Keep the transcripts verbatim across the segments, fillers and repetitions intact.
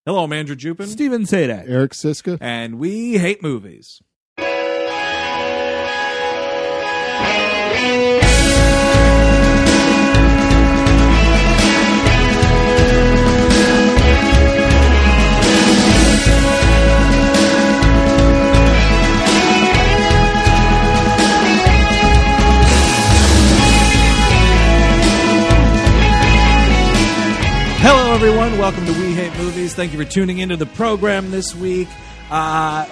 Hello, I'm Andrew Jupin. Steven Sadak. Eric Siska. And we hate movies. Hello, everyone. Welcome to We Hate Movies. Thank you for tuning into the program this week. Uh,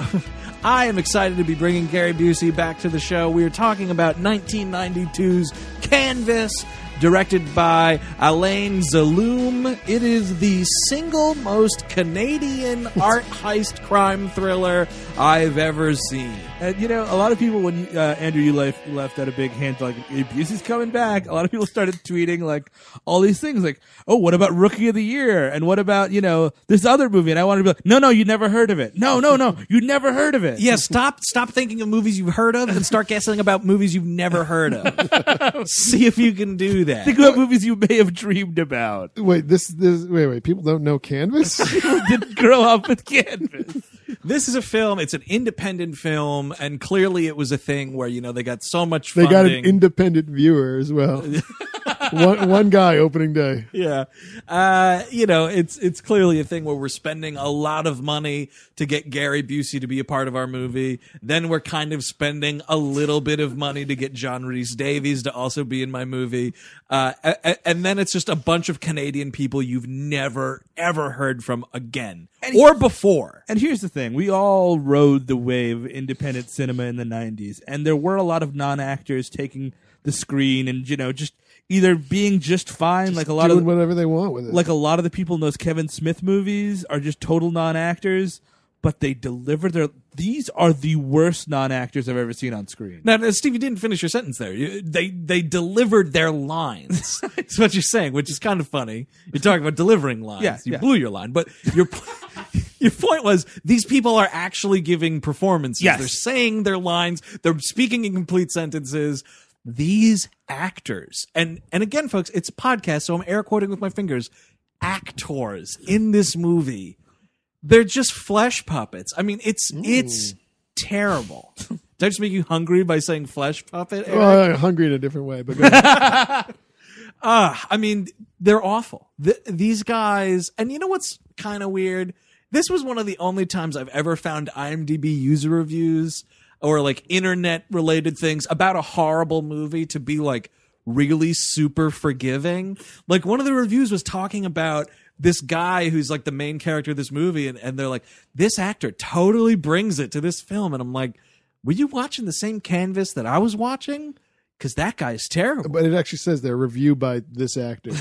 I am excited to be bringing Gary Busey back to the show. We are talking about nineteen ninety-two's Canvas, directed by Alain Zaloom. It is the single most Canadian art heist crime thriller I've ever seen. And, you know, a lot of people, when you, uh, Andrew, you left, left out a big hint, like, Busey's coming back. A lot of people started tweeting, like, all these things, like, oh, what about Rookie of the Year? And what about, you know, this other movie? And I wanted to be like, no, no, you never heard of it. No, no, no, you never heard of it. Yeah, stop stop thinking of movies you've heard of and start guessing about movies you've never heard of. See if you can do that. Think about movies you may have dreamed about. Wait, this, this, wait, wait, people don't know Canvas? People didn't grow up with Canvas. This is a film. It's an independent film, and clearly it was a thing where, you know, they got so much They funding. got an independent viewer as well. one, one guy opening day. Yeah. Uh, you know, it's it's clearly a thing where we're spending a lot of money to get Gary Busey to be a part of our movie. Then we're kind of spending a little bit of money to get John Rhys Davies to also be in my movie. Uh, and, and then it's just a bunch of Canadian people you've never, ever heard from again. And or before. And here's the thing. We all rode the wave of independent cinema in the nineties. And there were a lot of non-actors taking the screen and, you know, just either being just fine, Just like a lot doing of whatever they want with it. like a lot of the people in those Kevin Smith movies are just total non-actors, but they deliver their. These are the worst non-actors I've ever seen on screen. Now, now, Steve, you didn't finish your sentence there. You, they they delivered their lines. That's what you're saying, which is kind of funny. You're talking about delivering lines. Yeah, you yeah. blew your line, but your your point was these people are actually giving performances. Yes. They're saying their lines. They're speaking in complete sentences. These actors, and and again, folks, it's a podcast, so I'm air quoting with my fingers. Actors in this movie. They're just flesh puppets. I mean, it's Ooh. it's terrible. Did I just make you hungry by saying flesh puppet, Eric? Well, I'm hungry in a different way, but go ahead. uh, I mean, they're awful. The, these guys, and you know what's kind of weird? This was one of the only times I've ever found IMDb user reviews or like internet related things about a horrible movie to be like really super forgiving. Like one of the reviews was talking about this guy who's like the main character of this movie, and, and they're like, this actor totally brings it to this film. And I'm like, were you watching the same Canvas that I was watching? Because that guy's terrible. But it actually says there, review by this actor.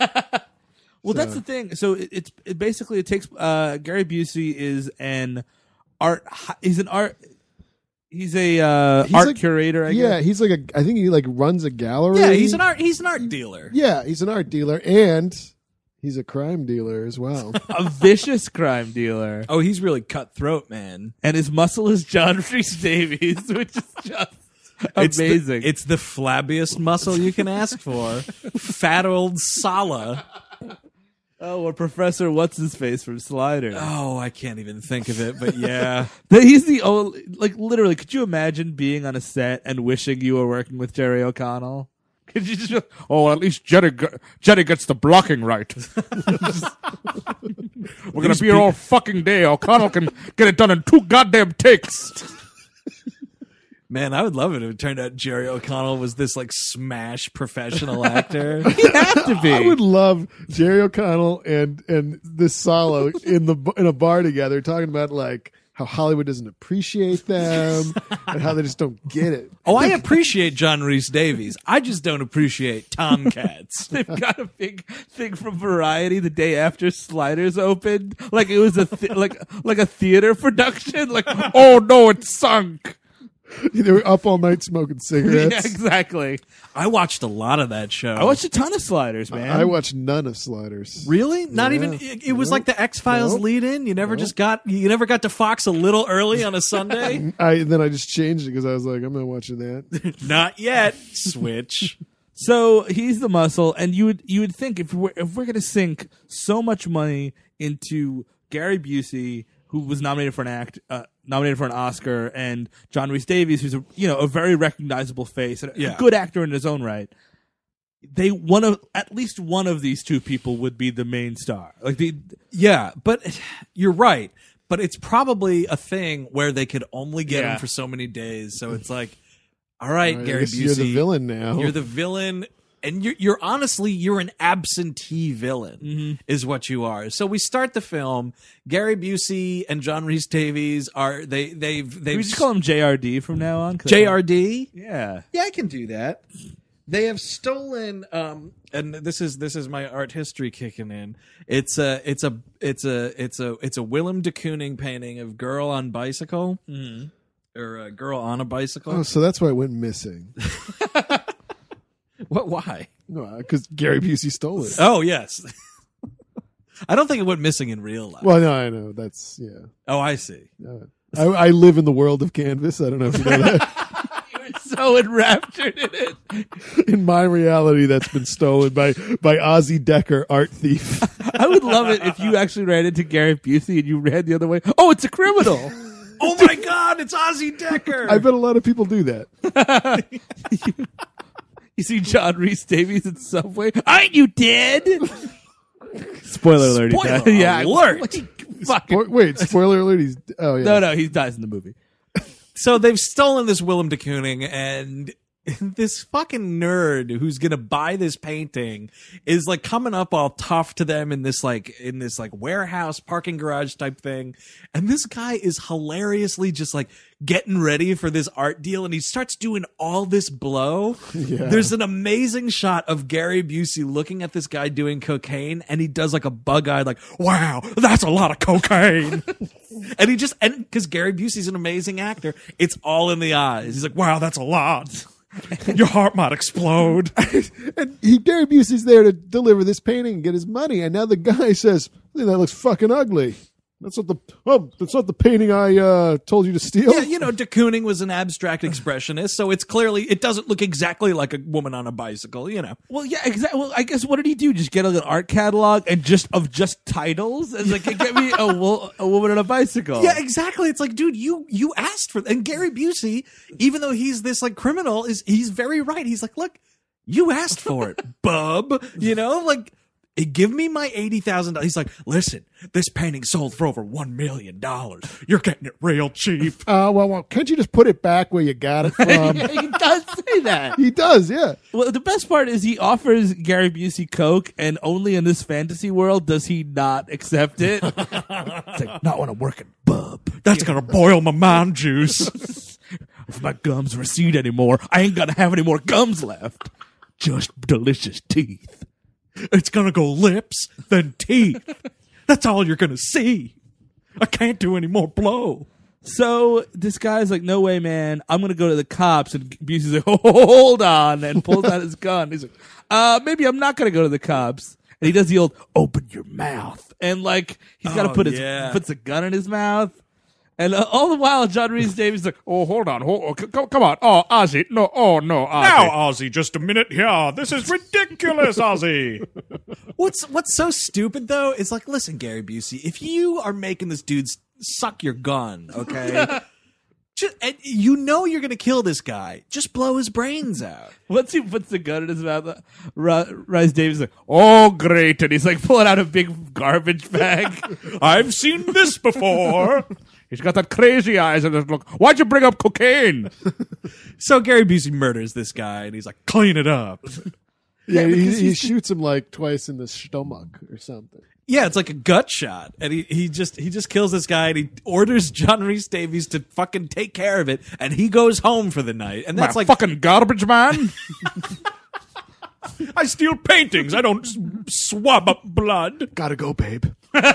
Well, So- that's the thing. So it, it's it basically it takes uh, Gary Busey is an art. He's an art. He's a uh, He's art like- curator. I yeah, guess. he's like a, I think he like runs a gallery. Yeah, he's an art. He's an art dealer. Yeah, he's an art dealer, and he's a crime dealer as well. a vicious crime dealer, Oh, he's really cutthroat, man. and his muscle is John Rhys Davies, which is just It's the- amazing. It's the, flabbiest muscle you can ask for. Fat old Sala. oh, or Professor What's His Face from Sliders. Oh, I can't even think of it, but yeah. But he's the only, like, literally. Could you imagine being on a set and wishing you were working with Jerry O'Connell? Could you just? Oh, at least Jerry, Jerry gets the blocking right. We're gonna be here all fucking day. O'Connell can get it done in two goddamn takes. Man, I would love it if it turned out Jerry O'Connell was this like smash professional actor. He had to be. I would love Jerry O'Connell and and this Salo in the in a bar together talking about like how Hollywood doesn't appreciate them and how they just don't get it. Oh, I appreciate John Rhys Davies. I just don't appreciate Tomcats. They've got a big thing from Variety the day after Sliders opened, like it was a th- like like a theater production. Like, oh no, it sunk. They were up all night smoking cigarettes. Yeah, exactly. I watched a lot of that show. I watched a ton of Sliders, man. I watched none of Sliders. Really? Not Yeah. even. It, it was Nope. like the X Files Nope. lead-in. You never Nope. just got. You never got to Fox a little early on a Sunday. I then I just changed it because I was like, I'm not watching that. Not yet. Switch. So he's the muscle, and you would you would think if we're if we're gonna sink so much money into Gary Busey, who was nominated for an act, uh, nominated for an Oscar, and John Rhys Davies, who's a you know a very recognizable face and a Yeah. good actor in his own right. They one of at least one of these two people would be the main star. Like the Yeah, but you're right. But it's probably a thing where they could only get Yeah. him for so many days. So it's like, all right, I Gary guess Busey, you're the villain now. You're the villain, and you're, you're honestly you're an absentee villain, Mm-hmm. is what you are. So we start the film. Gary Busey and John Rhys Davies are they they've we they've just call him J R D from now on. 'Cause- J R D. Yeah. Yeah, I can do that. They have stolen, um, and this is this is my art history kicking in. It's a it's a it's a it's a it's a Willem de Kooning painting of girl on bicycle, mm-hmm. or a girl on a bicycle. Oh, so that's why it went missing. What? Why? No, because Gary Busey stole it. Oh yes. I don't think it went missing in real life. Well, no, I know. That's, yeah. Oh, I see. Uh, I, I live in the world of Canvas. I don't know if you know that. So enraptured in it. In my reality, that's been stolen by, by Ozzy Decker, art thief. I would love it if you actually ran into Gary Busey and you ran the other way. Oh, it's a criminal. Oh my God! It's Ozzy Decker. I bet a lot of people do that. You see John Rhys Davies in Subway. Aren't you dead? Spoiler alert. he Spoiler died. Yeah, alert. Fucking. Spo- Wait, spoiler alert. He's, oh, yeah. No, no, he dies in the movie. So they've stolen this Willem de Kooning, and this fucking nerd who's gonna buy this painting is like coming up all tough to them in this like in this like warehouse parking garage type thing, and this guy is hilariously just like getting ready for this art deal, and he starts doing all this blow. Yeah. There's an amazing shot of Gary Busey looking at this guy doing cocaine, and he does like a bug eye, like, wow, that's a lot of cocaine. And he just, and because Gary Busey's an amazing actor, it's all in the eyes. He's like, wow, that's a lot. Your heart might explode. And he, Gary Busey's there to deliver this painting and get his money. And now the guy says, I think that looks fucking ugly. That's not the, oh, that's not the painting I uh, told you to steal. Yeah, you know, de Kooning was an abstract expressionist, so it's clearly, it doesn't look exactly like a woman on a bicycle, you know. Well, yeah, exactly. Well, I guess what did he do? Just get like an art catalog and just of just titles? It's like, get me a, wo- a woman on a bicycle. Yeah, exactly. It's like, dude, you you asked for, and Gary Busey, even though he's this like criminal, is he's very right. He's like, look, you asked for it, bub. You know, like, eh, give me my eighty thousand dollars. He's like, listen, this painting sold for over one million dollars. You're getting it real cheap. Uh, well, well, can't you just put it back where you got it from? he does say that. He does, yeah. Well, the best part is he offers Gary Busey coke, and only in this fantasy world does he not accept it. It's like, not when I'm working, bub. That's going to boil my mind juice. If my gums recede anymore, I ain't gonna have any more gums left. Just delicious teeth. It's going to go lips, then teeth. That's all you're going to see. I can't do any more blow. So this guy's like, no way, man. I'm going to go to the cops. And Busey's like, hold on. And pulls out his gun. He's like, uh, maybe I'm not going to go to the cops. And he does the old, open your mouth. And like, he's got to Oh, put his, yeah. puts a gun in his mouth. And uh, all the while, John Rhys Davies is like, oh, hold on. Hold, oh, c- come, come on. Oh, Ozzy. No, oh, no, Ozzy. Now, Ozzy, just a minute here. This is ridiculous, Ozzy. What's what's so stupid though is like, listen, Gary Busey, if you are making this dude s- suck your gun, okay, just, and you know you're gonna kill this guy, just blow his brains out. Once he puts the gun in his mouth, uh, Ri- Rhys Davies is like, oh, great. And he's like pulling out a big garbage bag. I've seen this before. He's got that crazy eyes and this look. Why'd you bring up cocaine? So Gary Busey murders this guy, and he's like, clean it up. Yeah, he, because he he's- shoots him like twice in the stomach or something. Yeah, it's like a gut shot, and he, he just he just kills this guy, and he orders John Rhys Davies to fucking take care of it, and he goes home for the night, and that's My like fucking garbage man. I steal paintings. I don't s- swab up blood. Gotta go, babe.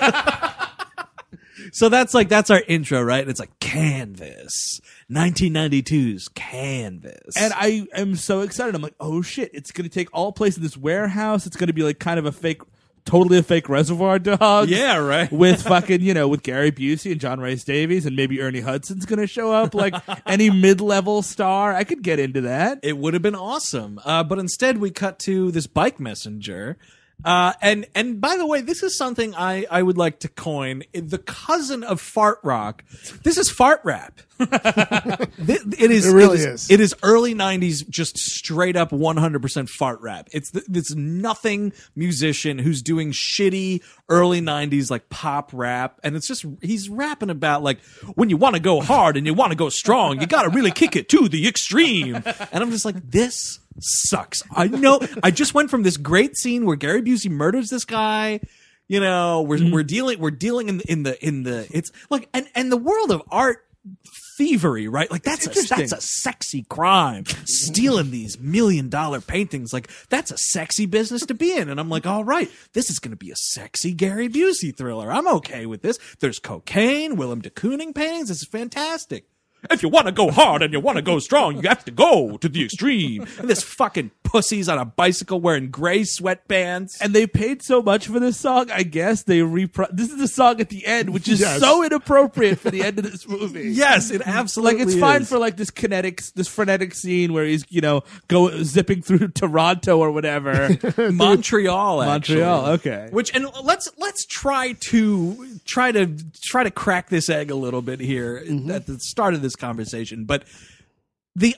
so that's like that's our intro, right? And it's like Canvas, nineteen ninety-two's Canvas, And I am so excited. I'm like, oh shit, it's going to take all place in this warehouse. It's going to be like kind of a fake, totally a fake Reservoir Dogs. yeah, right. With fucking, you know, with Gary Busey and John Rhys Davies, and maybe Ernie Hudson's going to show up like any mid level star. I could get into that. It would have been awesome. Uh, but instead, we cut to this bike messenger Uh, and and by the way, this is something I, I would like to coin. The cousin of fart rock. This is fart rap. Th- it is. It really it is, is. It is early nineties, just straight up one hundred percent fart rap. It's th- this nothing musician who's doing shitty early nineties like pop rap, and it's just he's rapping about like when you want to go hard and you want to go strong, you got to really kick it to the extreme. And I'm just like, this sucks. I know. I just went from this great scene where Gary Busey murders this guy. You know, we're Mm-hmm. we're dealing we're dealing in the in the in the it's like and and the world of art thievery, right? Like that's a, interesting. that's a sexy crime. Stealing these million dollar paintings, like that's a sexy business to be in. And I'm like, all right, this is going to be a sexy Gary Busey thriller. I'm okay with this. There's cocaine, Willem de Kooning paintings. This is fantastic. If you want to go hard and you want to go strong, you have to go to the extreme. And this fucking pussy's on a bicycle wearing gray sweatpants. And they paid so much for this song, I guess they repro- this is the song at the end, which is Yes. so inappropriate for the end of this movie. Yes, it absolutely Like it's fine is. for like this kinetic, this frenetic scene where he's you know go zipping through Toronto or whatever. Montreal, actually. Montreal, okay. Which and let's let's try to try to try to crack this egg a little bit here at the start of this conversation. But the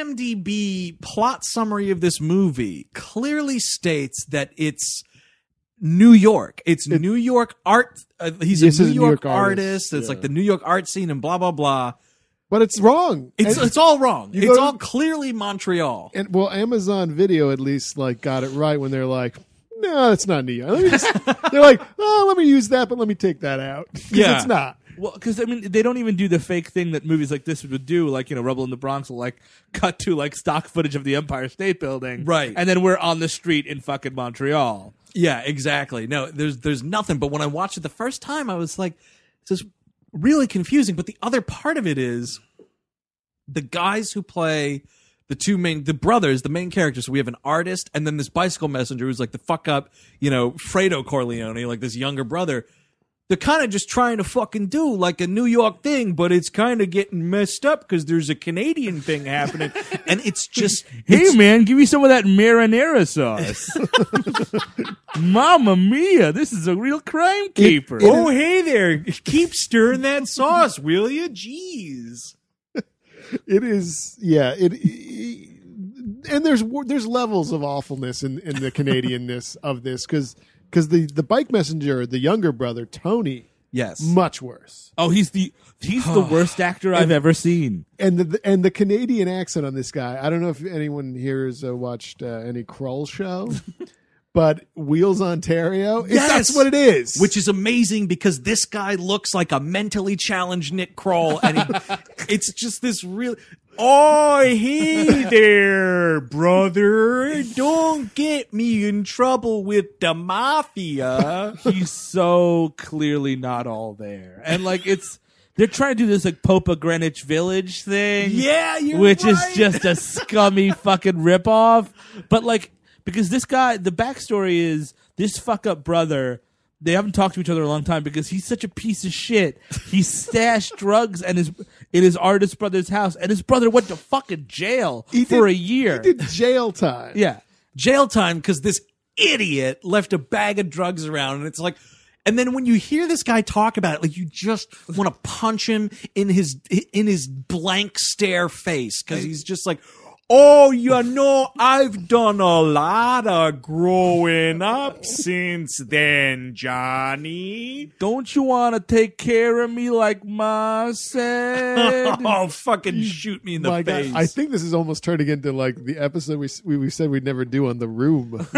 IMDb plot summary of this movie clearly states that it's New York. It's New York art. Uh, he's Yes, a he's New a New York, York artist. artist. It's Yeah. like the New York art scene and blah blah blah. But it's wrong. It's and, it's all wrong. You It's go to- all clearly Montreal. and well, Amazon Video at least like got it right when they're like, no, it's not New York. Let me just, they're like, oh, let me use that, but let me take that out. 'Cause Yeah. it's not. Well, because I mean, they don't even do the fake thing that movies like this would do. Like you know, Rubble in the Bronx will like cut to like stock footage of the Empire State Building, Right. And then we're on the street in fucking Montreal. Yeah, exactly. No, there's there's nothing. But when I watched it the first time, I was like, this is really confusing. But the other part of it is the guys who play the two main, the brothers, the main characters. So we have an artist and then this bicycle messenger who's like the fuck up, you know, Fredo Corleone, like this younger brother. They're kind of just trying to fucking do like a New York thing, but it's kind of getting messed up because there's a Canadian thing happening. And it's just, Hey it's- man, give me some of that marinara sauce. Mamma mia, this is a real crime caper. oh, hey there. Keep stirring that sauce, will you? Jeez. It is, yeah. It, it and there's there's levels of awfulness in, in the Canadianness of this because because the the bike messenger, the younger brother Tony, Yes. much worse. Oh, he's the he's the worst actor I've ever seen. And the and the Canadian accent on this guy. I don't know if anyone here has uh, watched uh, any Kroll show, but Wheels Ontario. It's- Yes! that's what it is. Which is amazing because this guy looks like a mentally challenged Nick Kroll, and he, it's just this real. Oh, hey there, brother! Don't get me in trouble with the mafia. He's so clearly not all there, and like it's they're trying to do this like Popa Greenwich Village thing. Yeah, you're which is right. just a scummy fucking ripoff. But like, because this guy, the backstory is this fuck up brother. They haven't talked to each other a long time because he's such a piece of shit. He stashed drugs and his in his artist brother's house, and his brother went to fucking jail He for did- a year. He did jail time. Yeah. Jail time because this idiot left a bag of drugs around, and it's like. And then when you hear this guy talk about it, like you just want to punch him in his in his blank stare face because he's just like, oh, you know, I've done a lot of growing up since then, Johnny. Don't you want to take care of me like Ma said? Oh, fucking shoot me in the My God, face. I think this is almost turning into like the episode we we, we said we'd never do on The Room.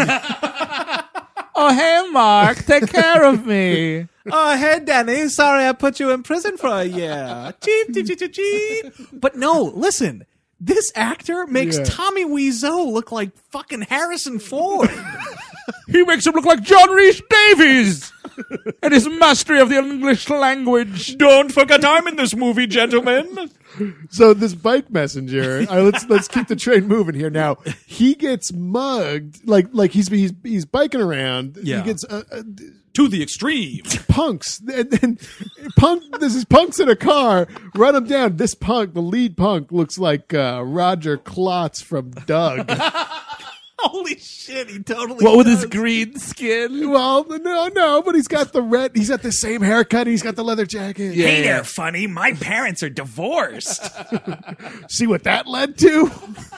Oh, hey, Mark, take care of me. Oh, hey, Danny. Sorry I put you in prison for a year. Cheep, cheep, cheep, cheep, cheep. But no, listen. This actor makes Yeah. Tommy Wiseau look like fucking Harrison Ford. He makes him look like John Rhys Davies and his mastery of the English language. Don't forget I'm in this movie, gentlemen. So this bike messenger, uh, let's let's keep the train moving here. Now he gets mugged, like like he's he's he's biking around. Yeah. He gets uh, uh, To the extreme. punks, and then punk. This is punks in a car. Run him down. This punk, the lead punk, looks like uh, Roger Klotz from Doug. Holy shit, he totally What with does. his green skin? Well, no, no, but he's got the red. He's got the same haircut. He's got the leather jacket. Yeah. Hey there, funny. My parents are divorced. See what that led to?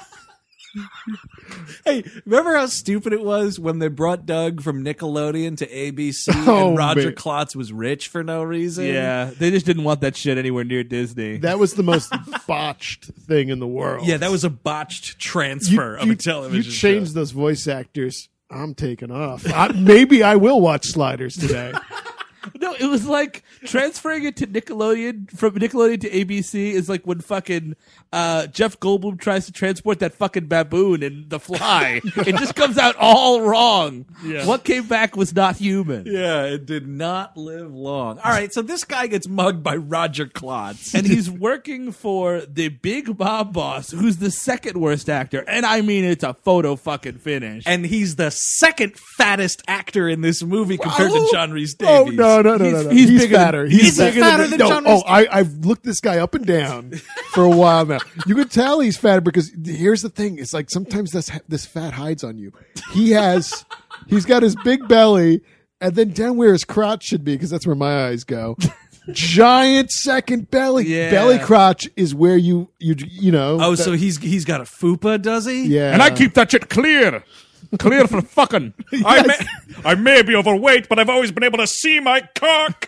Hey, remember how stupid it was when they brought Doug from Nickelodeon to A B C Oh, and Roger man. Klotz was rich for no reason? Yeah, they just didn't want that shit anywhere near Disney. That was the most botched thing in the world. Yeah, that was a botched transfer of a television You changed show. those voice actors. I'm taking off. I, maybe I will watch Sliders today. No, it was like transferring it to Nickelodeon from Nickelodeon to A B C is like when fucking uh, Jeff Goldblum tries to transport that fucking baboon in The Fly. It just comes out all wrong. Yeah. What came back was not human. Yeah, it did not live long. All right, so this guy gets mugged by Roger Klotz. And he's working for the big mob boss, who's the second worst actor. And I mean, it's a photo fucking finish. And he's the second fattest actor in this movie compared Oh. to John Rhys Oh Davies. no no no He's- no! no. he's He's, bigger than- fatter. he's He's bigger fatter than no, John Oh, Rhys- I, I've looked this guy up and down for a while now. You can tell he's fatter because here's the thing: it's like sometimes this this fat hides on you. He has, he's got his big belly, and then down where his crotch should be, because that's where my eyes go. Giant second belly, Yeah. belly crotch is where you you you know. Oh, that- so he's he's got a fupa, does he? yeah, And I keep that shit clear. Clear for fucking. I, may, I may be overweight, but I've always been able to see my cock.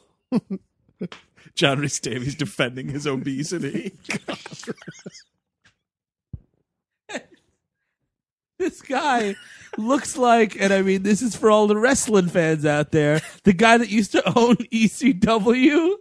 John Rhys Davies defending his obesity. This guy looks like, and I mean, this is for all the wrestling fans out there, the guy that used to own E C W.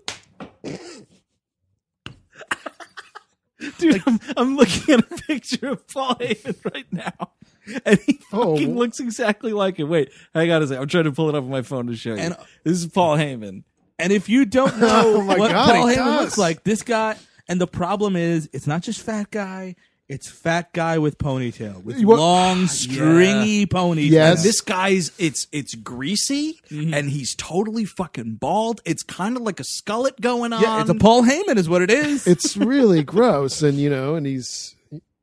Dude, I'm, I'm looking at a picture of Paul Heyman right now. And he Oh. fucking looks exactly like him. Wait, hang on a second. I'm trying to pull it up on my phone to show you. And- this is Paul Heyman. And if you don't know Oh my what God, Paul he Heyman does. looks like, this guy, and the problem is, it's not just fat guy, it's fat guy with ponytail, with You want- long, stringy ponytail. Yes. And this guy's it's it's greasy and he's totally fucking bald. It's kind of like a skullet going on. Yeah, it's a Paul Heyman is what it is. it's really gross, and you know, and he's.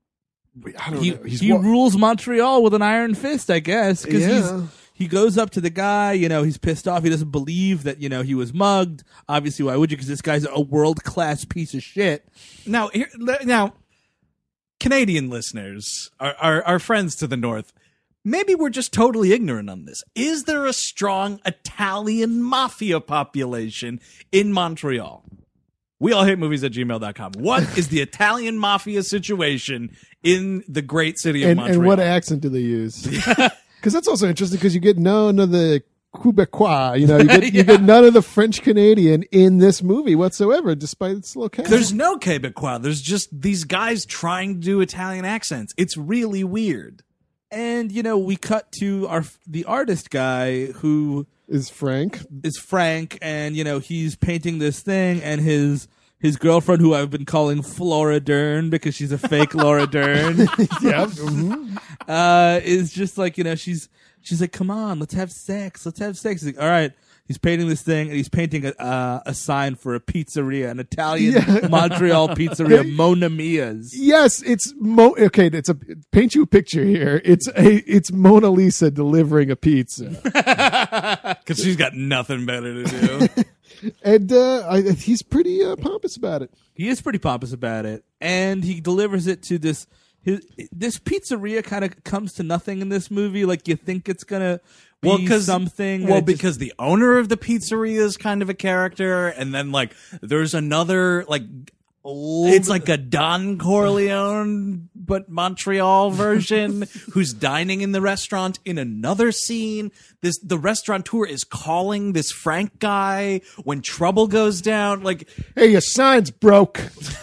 I don't he know. He's he wa- rules Montreal with an iron fist, I guess, because Yeah. he's he goes up to the guy, you know, he's pissed off. He doesn't believe that, you know, he was mugged. Obviously, why would you? Because this guy's a world class piece of shit. Now, here, le- now, Canadian listeners, our, our our friends to the north, maybe we're just totally ignorant on this. Is there a strong Italian mafia population in Montreal? We all hate movies at gmail dot com. What is the Italian mafia situation in the great city of and, Montreal? and what accent do they use? Because that's also interesting because you get none of the Quebecois, you know, you get, you Yeah. get none of the French Canadian in this movie whatsoever, despite its location. There's no Quebecois. There's just these guys trying to do Italian accents. It's really weird. And you know, we cut to our the artist guy who is Frank. is Frank, and you know he's painting this thing, and his his girlfriend, who I've been calling Flora Dern because she's a fake Laura Dern, Yeah. mhm. uh, is just like, you know, she's she's like, come on, let's have sex, let's have sex. He's like, all right. He's painting this thing, and he's painting a uh, a sign for a pizzeria, an Italian Yeah. Montreal pizzeria, Mona Mia's. Yes, it's Mo. Okay, it's a paint you a picture here. It's a it's Mona Lisa delivering a pizza, Because she's got nothing better to do. and uh, I, he's pretty uh, pompous about it. He is pretty pompous about it, and he delivers it to this. His, this pizzeria kind of comes to nothing in this movie. Like, you think it's gonna be Well, because something. and Well, it just- because the owner of the pizzeria is kind of a character, and then like there's another like it's like a Don Corleone but Montreal version who's dining in the restaurant in another scene. This the restaurateur is calling this Frank guy when trouble goes down. Like Hey, your sign's broke.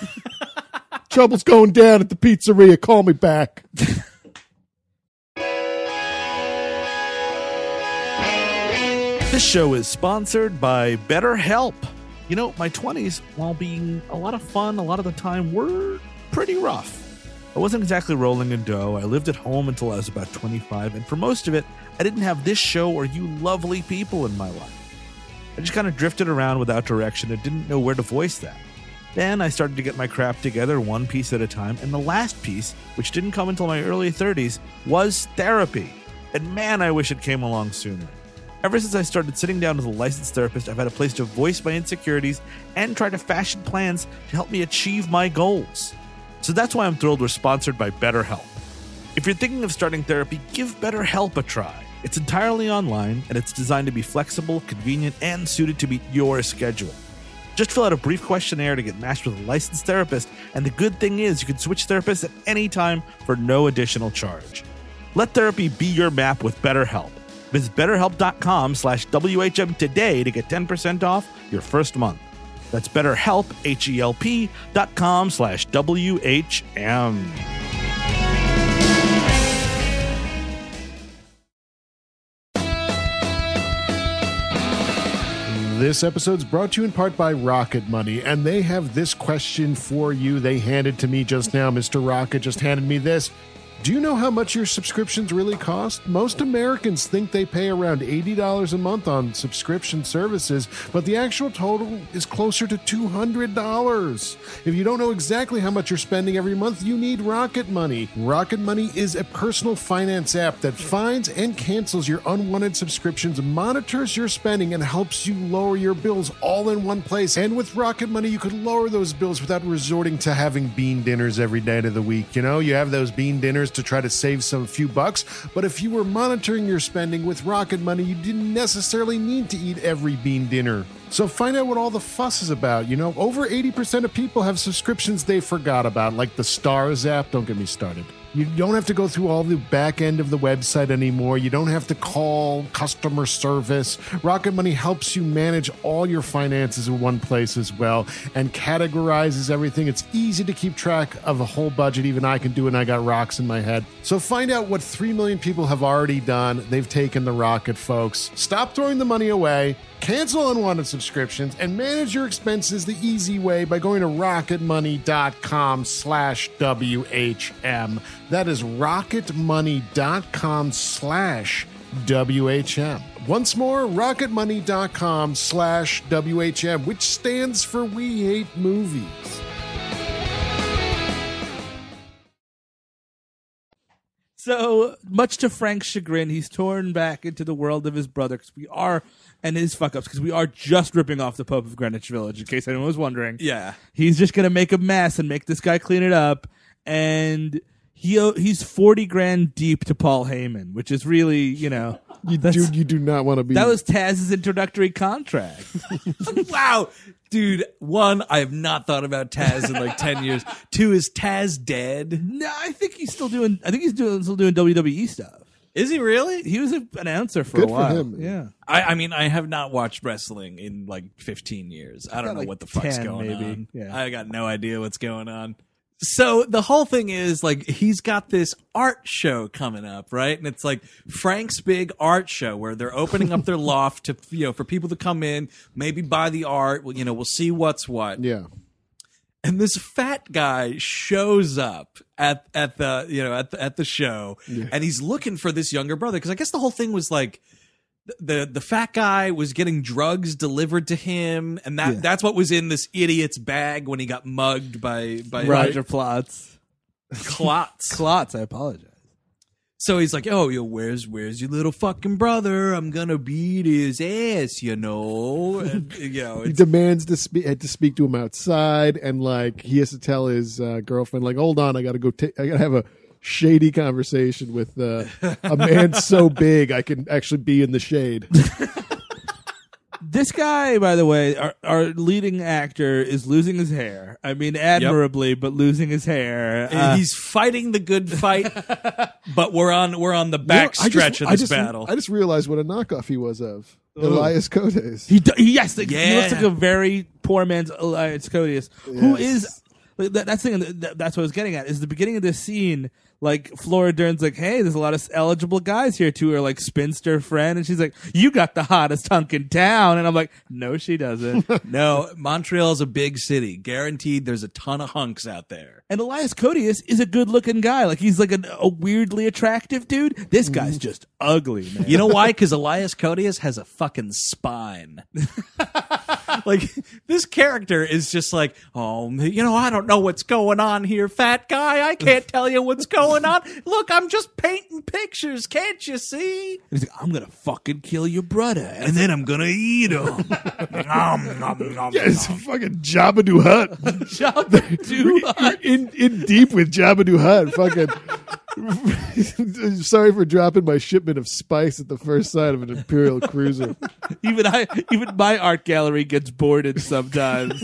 Trouble's going down at the pizzeria. Call me back. This show is sponsored by BetterHelp. You know, my twenties, while being a lot of fun a lot of the time, were pretty rough. I wasn't exactly rolling in dough. I lived at home until I was about twenty-five, and for most of it, I didn't have this show or you lovely people in my life. I just kind of drifted around without direction and didn't know where to voice that. Then I started to get my crap together one piece at a time, and the last piece, which didn't come until my early thirties, was therapy. And man, I wish it came along sooner. Ever since I started sitting down with a licensed therapist, I've had a place to voice my insecurities and try to fashion plans to help me achieve my goals. So that's why I'm thrilled we're sponsored by BetterHelp. If you're thinking of starting therapy, give BetterHelp a try. It's entirely online, and it's designed to be flexible, convenient, and suited to meet your schedule. Just fill out a brief questionnaire to get matched with a licensed therapist, and the good thing is you can switch therapists at any time for no additional charge. Let therapy be your map with BetterHelp. Visit betterhelp.com slash WHM today to get ten percent off your first month. That's BetterHelp, H-E-L-P dot com slash W-H-M. This episode's brought to you in part by Rocket Money, and they have this question for you. They handed to me just now. Mister Rocket just handed me this. Do you know how much your subscriptions really cost? Most Americans think they pay around eighty dollars a month on subscription services, but the actual total is closer to two hundred dollars. If you don't know exactly how much you're spending every month, you need Rocket Money. Rocket Money is a personal finance app that finds and cancels your unwanted subscriptions, monitors your spending, and helps you lower your bills all in one place. And with Rocket Money, you could lower those bills without resorting to having bean dinners every day of the week. You know, you have those bean dinners to try to save some few bucks, but if you were monitoring your spending with Rocket Money, you didn't necessarily need to eat every bean dinner. So find out what all the fuss is about. You know, over eighty percent of people have subscriptions they forgot about, like the Stars app. Don't get me started. You don't have to go through all the back end of the website anymore. You don't have to call customer service. Rocket Money helps you manage all your finances in one place as well and categorizes everything. It's easy to keep track of a whole budget. Even I can do it, and I got rocks in my head. So find out what three million people have already done. They've taken the Rocket, folks. Stop throwing the money away. Cancel unwanted subscriptions and manage your expenses the easy way by going to rocketmoney.com slash WHM. That is rocketmoney.com slash WHM. Once more, rocketmoney.com slash WHM, which stands for We Hate Movies. So, much to Frank's chagrin, he's torn back into the world of his brother because we are, and his fuck ups, because we are just ripping off the Pope of Greenwich Village, in case anyone was wondering. Yeah. He's just going to make a mess and make this guy clean it up, and he he's forty grand deep to Paul Heyman, which is really, you know. You do, you do not want to be. That was Taz's introductory contract. Wow. Dude, one, I have not thought about Taz in like ten years. Two, is Taz dead? No, I think he's still doing, I think he's doing, still doing W W E stuff. Is he really? He was an announcer for Good a for while. him, man. Yeah. I, I mean, I have not watched wrestling in like fifteen years. I don't got know like what the fuck's ten going maybe. on. Yeah. I got no idea what's going on. So the whole thing is like he's got this art show coming up, right? And it's like Frank's big art show where they're opening up their loft to, you know, for people to come in, maybe buy the art. Well, you know, we'll see what's what. Yeah. And this fat guy shows up at at the you know at the, at the show, Yeah. and he's looking for this younger brother because I guess the whole thing was like the the fat guy was getting drugs delivered to him, and that Yeah. that's what was in this idiot's bag when he got mugged by by Roger Plotz. Klotz. Klotz, I apologize. So he's like, "Oh, yo, where's where's your little fucking brother? I'm gonna beat his ass, you know." And, you know, He it's, demands to speak to speak to him outside, and like he has to tell his uh, girlfriend, like, "Hold on, I got to go. Ta- I got to have a shady conversation with uh, a man so big I can actually be in the shade." This guy, by the way, our, our leading actor is losing his hair. I mean, admirably, but losing his hair. Uh, he's fighting the good fight, but we're on we're on the back You know, I stretch just- of I this just- battle. I just realized what a knockoff he was of Elias Cotes. he, do- yes, like, he Yeah. looks like a very poor man's Elias Codius, who Yes. is. That, that's the thing. That, that's what I was getting at. Is the beginning of this scene. like Flora Dern's like, hey, there's a lot of eligible guys here to her like spinster friend, and she's like, you got the hottest hunk in town, and I'm like, no, she doesn't. No, Montreal's a big city. Guaranteed, there's a ton of hunks out there. And Elias Koteas is a good looking guy. Like he's like a, a weirdly attractive dude. This guy's just ugly, man. You know why? Because Elias Koteas has a fucking spine. Like, this character is just like, oh, you know, I don't know what's going on here, fat guy. I can't tell you what's going on. Look, I'm just painting pictures. Can't you see? He's like, I'm gonna fucking kill your brother, And then I'm going to eat him. nom, nom, nom, Yeah, it's a nom. fucking Jabba the Hutt. Jabba the Hutt. in in deep with Jabba the Hutt. Fucking. Sorry for dropping my shipment of spice at the first sight of an Imperial cruiser. Even I, even my art gallery gets boarded sometimes,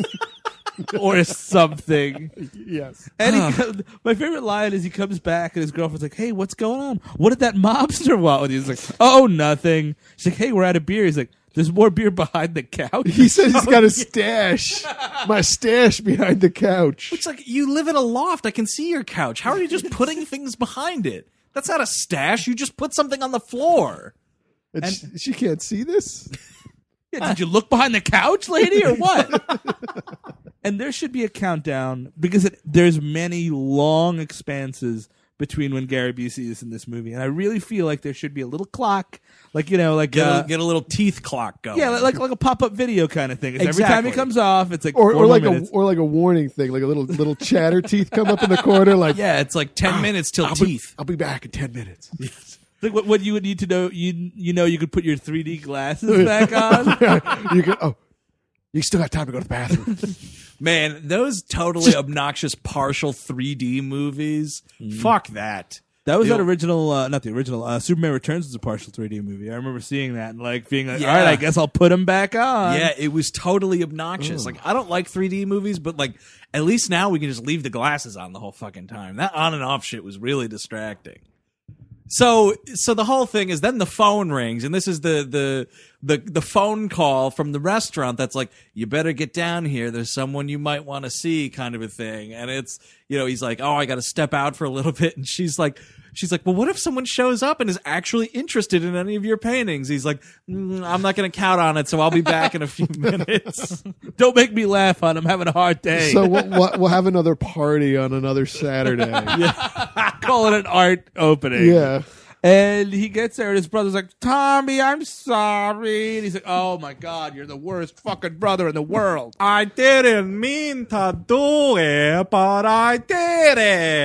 or something. Yes. And he comes, my favorite line is he comes back and his girlfriend's like, "Hey, what's going on? What did that mobster want with you?" He's like, "Oh, nothing." She's like, "Hey, we're out of beer." He's like, "There's more beer behind the couch." He said he's got a stash. My stash behind the couch. It's like, you live in a loft. I can see your couch. How are you just putting things behind it? That's not a stash. You just put something on the floor. And she, she can't see this? Yeah, did you look behind the couch, lady, or what? And there should be a countdown because it, there's many long expanses between when Gary Busey is in this movie, and I really feel like there should be a little clock, like you know, like Get, uh, a, get a little teeth clock going. yeah, like like a pop up video kind of thing. It's Every time Exactly. it comes off, it's like Or, four or like minutes. a or like a warning thing, like a little little chatter teeth come up in the corner, like Yeah, it's like ten minutes till I'll teeth. Be, I'll be back in ten minutes. Like what, what you would need to know, you you know, you could put your three D glasses back on. You can oh, you still got time to go to the bathroom. Man, those totally obnoxious partial three D movies. Fuck that. That was The- that original, uh, not the original. Uh, Superman Returns was a partial three D movie. I remember seeing that and like being like, Yeah. all right, I guess I'll put them back on. Yeah, it was totally obnoxious. Like, I don't like three D movies, but like, at least now we can just leave the glasses on the whole fucking time. That on and off shit was really distracting. So, so the whole thing is then the phone rings, and this is the the the the phone call from the restaurant that's like, you better get down here. There's someone you might want to see, kind of a thing. And it's, you know, he's like, oh, I got to step out for a little bit, and she's like. She's like, well, what if someone shows up and is actually interested in any of your paintings? He's like, mm, I'm not going to count on it, so I'll be back in a few minutes. Don't make me laugh, hon. I'm having a hard day. So we'll, we'll, we'll have another party on another Saturday. Call it an art opening. Yeah. And he gets there, and his brother's like, Tommy, I'm sorry. And he's like, oh my God, you're the worst fucking brother in the world. I didn't mean to do it, but I did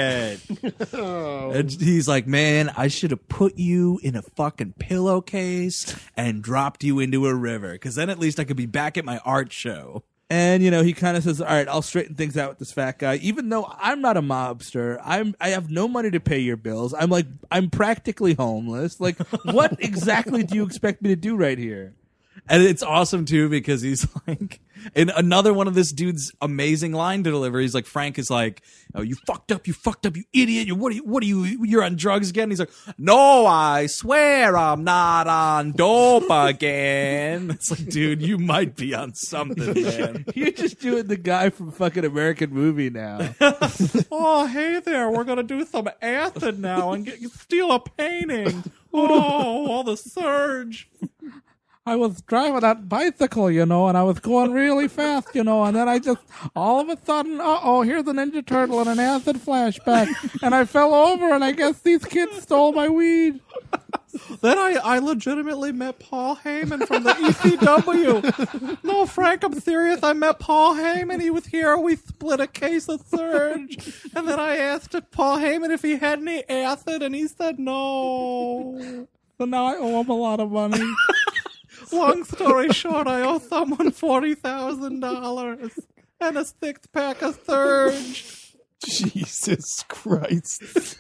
it. And he's like, man, I should have put you in a fucking pillowcase and dropped you into a river, because then at least I could be back at my art show. And, you know, he kind of says, all right, I'll straighten things out with this fat guy. Even though I'm not a mobster, I'm, I have no money to pay your bills. I'm like, I'm practically homeless. Like, what exactly do you expect me to do right here? And it's awesome too, because he's like, in another one of this dude's amazing line to deliver. He's like, Frank is like, oh, you fucked up, you fucked up, you idiot. You, what are you, what are you, you're on drugs again? He's like, no, I swear I'm not on dope again. It's like, dude, you might be on something, man. You're just doing the guy from fucking American Movie now. Oh, hey there, we're going to do some acid now and get, steal a painting. Oh, all the surge. I was driving that bicycle, you know, and I was going really fast, you know, and then I just, all of a sudden, uh-oh, here's a Ninja Turtle and an acid flashback, and I fell over, and I guess these kids stole my weed. Then I, I legitimately met Paul Heyman from the E C W. No, Frank, I'm serious. I met Paul Heyman. He was here. We split a case of Surge. And then I asked Paul Heyman if he had any acid, and he said no. So now I owe him a lot of money. Long story short, I owe someone forty thousand dollars and a six-pack of Surge. Jesus Christ.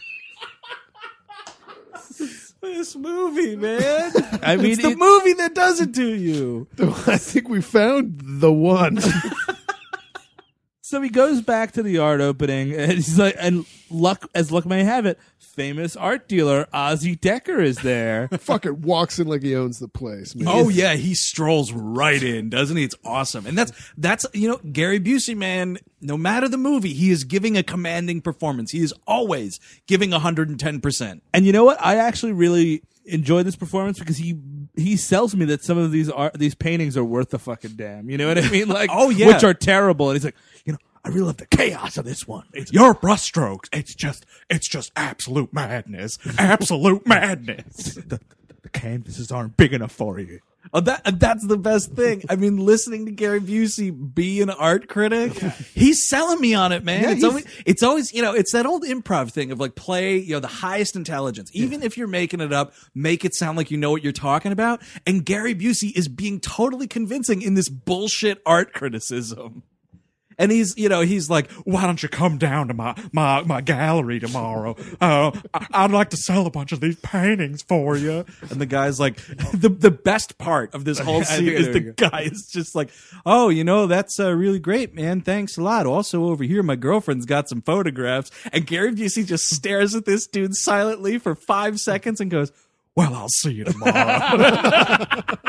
This movie, man. I mean, it's the it- movie that does it to you. I think we found the one. So he goes back to the art opening, and he's like, and luck as luck may have it, famous art dealer Ozzy Decker is there. Fucking walks in like he owns the place, man. Oh yeah, he strolls right in, doesn't he? It's awesome. And that's that's you know, Gary Busey, man, no matter the movie, he is giving a commanding performance. He is always giving one hundred ten percent. And you know what? I actually really enjoy this performance because he he sells me that some of these art these paintings are worth the fucking damn. You know what I mean? Like, Oh, yeah. which are terrible. And he's like, you know, I really love the chaos of this one. It's Your brushstrokes, it's just, it's just absolute madness. Absolute madness. the, the canvases aren't big enough for you. Oh, that that's the best thing. I mean, listening to Gary Busey be an art critic, he's selling me on it, man. Yeah, it's he's- always, it's always, you know, it's that old improv thing of like play, you know, the highest intelligence. Even if you're making it up, make it sound like you know what you're talking about. And Gary Busey is being totally convincing in this bullshit art criticism. And he's, you know, he's like, Why don't you come down to my, my, my gallery tomorrow? Uh, I, I'd like to sell a bunch of these paintings for you. and the guy's like, the the best part of this whole I scene think I is know the where guy is just like, oh, you know, that's uh, really great, man. Thanks a lot. Also over here, my girlfriend's got some photographs. And Gary Busey just stares at this dude silently for five seconds and goes, Well, I'll see you tomorrow.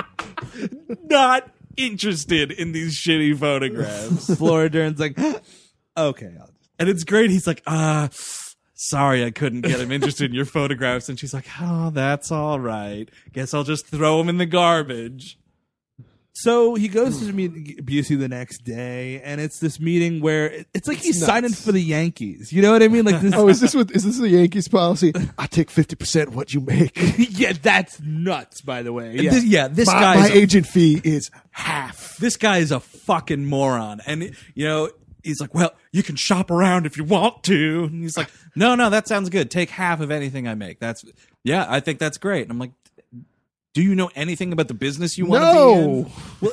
not interested in these shitty photographs. Flora Dern's like, okay, I'll just. And it's great. He's like, uh, sorry, I couldn't get him interested in your photographs. And she's like, oh, that's all right. Guess I'll just throw him in the garbage. So he goes to meet Busey the next day, and it's this meeting where it- it's like he's nuts. signing for the Yankees. You know what I mean? Like this. Oh, is this what is this the Yankees policy? I take fifty percent of what you make. Yeah, that's nuts. By the way, yeah. This, yeah, this My, guy my is a agent fee is half. this guy is a fucking moron. And, you know, he's like, well, You can shop around if you want to. and he's like, no, no, that sounds good. Take half of anything I make. That's, yeah, I think that's great. And I'm like, do you know anything about the business you want to be in? No, Well,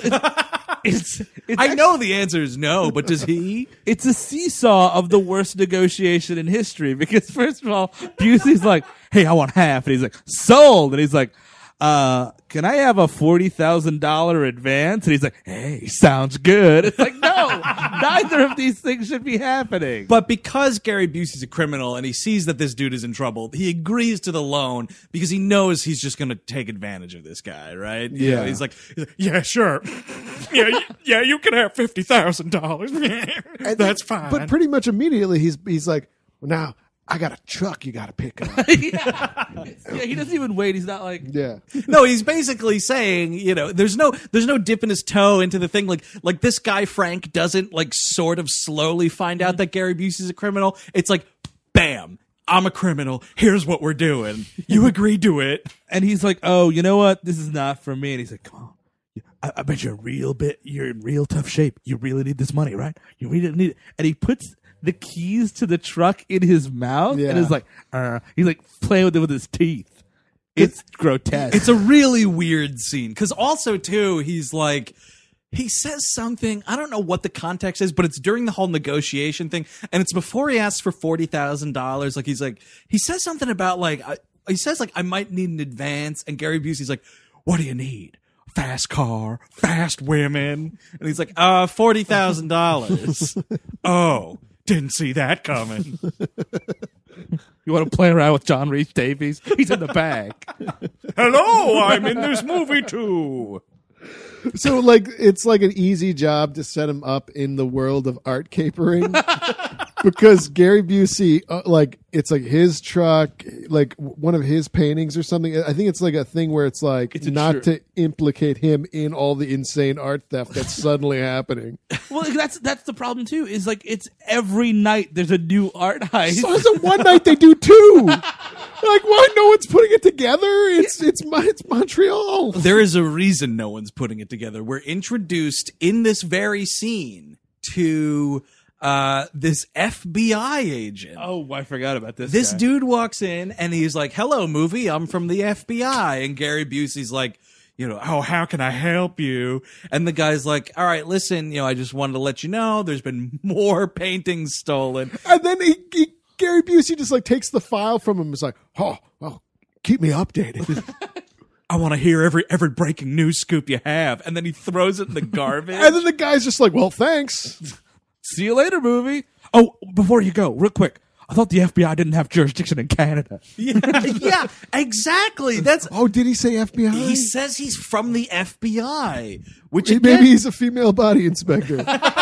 it's, it's, it's I actually- know the answer is no, but does he? it's a seesaw of the worst negotiation in history because first of all, Busey's like, hey, I want half. And he's like, sold. And he's like, uh, can I have a forty thousand dollars advance? And he's like, hey, sounds good. It's like, no, neither of these things should be happening. But because Gary Busey's a criminal and he sees that this dude is in trouble, he agrees to the loan because he knows he's just going to take advantage of this guy, right? You Yeah. know, he's like, he's like, Yeah, sure. Yeah, y- yeah, you can have fifty thousand dollars. That's fine. but pretty much immediately he's he's like, well, now I got a truck you got to pick up. yeah. yeah, he doesn't even wait. He's not like, Yeah, no, he's basically saying, you know, there's no, there's no dipping his toe into the thing. Like, like this guy Frank doesn't like sort of slowly find out that Gary Busey's a criminal. It's like, bam, I'm a criminal. Here's what we're doing. You agree to it. and he's like, oh, you know what? This is not for me. And he's like, come on. I, I bet you're a real bit, you're in real tough shape. You really need this money, right? You really need it. And he puts the keys to the truck in his mouth Yeah. and is like, uh, he's like playing with it with his teeth. It's grotesque. It's a really weird scene because also too, he's like, he says something. I don't know what the context is, but it's during the whole negotiation thing, and it's before he asks for forty thousand dollars. Like he's like, he says something about like, I, he says like, I might need an advance, and Gary Busey's like, what do you need? Fast car, fast women, and he's like, uh, forty thousand dollars. oh, didn't see that coming. You want to play around with John Reese Davies? He's in the bag. Hello, I'm in this movie too. so like it's like an easy job to set him up in the world of art capering because Gary Busey, uh, like it's like his truck, like w- one of his paintings or something. I think it's like a thing where it's like It's a not shirt. to implicate him in all the insane art theft that's suddenly happening. Well, that's that's the problem too. Is like it's every night there's a new art heist. So it's a one night they do two. Like why no one's putting it together? It's it's Mon- it's Montreal. There is a reason no one's putting it together. We're introduced in this very scene to uh, this F B I agent. Oh, I forgot about this. This guy. dude walks in and he's like, hello, movie, I'm from the F B I. And Gary Busey's like, you know, oh, how can I help you? And the guy's like, all right, listen, you know, I just wanted to let you know there's been more paintings stolen. And then he, he Gary Busey just like takes the file from him and is like, oh, well, keep me updated. I want to hear every every breaking news scoop you have. And then he throws it in the garbage. And then the guy's just like, well, thanks. See you later, movie. Oh, before you go, real quick. I thought the F B I didn't have jurisdiction in Canada. Yeah, yeah, exactly. That's Oh, did he say F B I? he says he's from the F B I, which Maybe again, he's a female body inspector.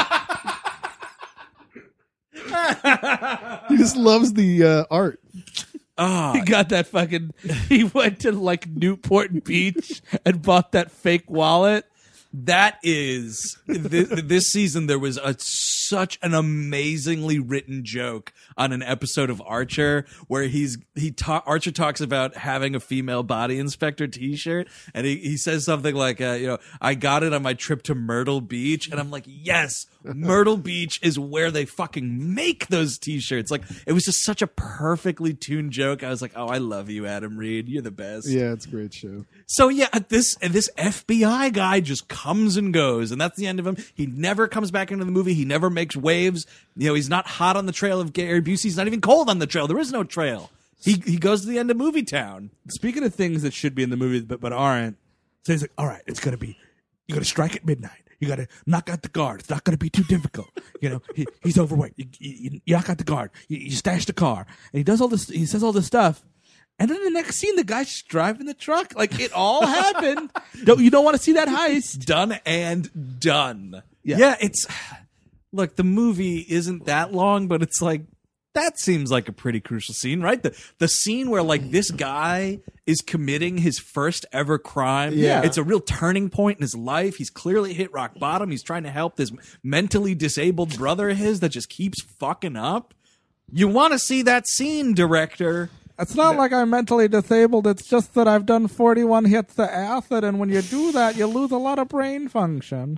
He just loves the uh, art. He got that fucking. He went to like Newport Beach and bought that fake wallet. that is this, this season. There was a such an amazingly written joke on an episode of Archer where he's he ta- Archer talks about having a female body inspector T-shirt, and he, he says something like, uh, "You know, I got it on my trip to Myrtle Beach," and I'm like, "Yes, Myrtle Beach is where they fucking make those T-shirts." Like, it was just such a perfectly tuned joke. I was like, "Oh, I love you, Adam Reed. You're the best." Yeah, it's a great show. So yeah, this this F B I guy just comes and goes, and that's the end of him. He never comes back into the movie. He never makes waves. You know, he's not hot on the trail of Gary Busey. He's not even cold on the trail. There is no trail. He he goes to the end of Movie Town. Speaking of things that should be in the movie but, but aren't, so he's like, all right, it's going to be, you got to strike at midnight. You got to knock out the guard. It's not going to be too difficult. You know, he, he's overweight. You, you, you knock out the guard. You, you stash the car. And he does all this, he says all this stuff. And then the next scene, the guy's just driving the truck. Like, it all happened. Don't, you don't want to see that heist. Done and done. Yeah. Yeah, it's look, the movie isn't that long, but it's like that seems like a pretty crucial scene, right? The the scene where like this guy is committing his first ever crime. Yeah. It's a real turning point in his life. He's clearly hit rock bottom. He's trying to help this mentally disabled brother of his that just keeps fucking up. You want to see that scene, director. It's not like I'm mentally disabled. It's just that I've done forty-one hits of acid, and when you do that, you lose a lot of brain function.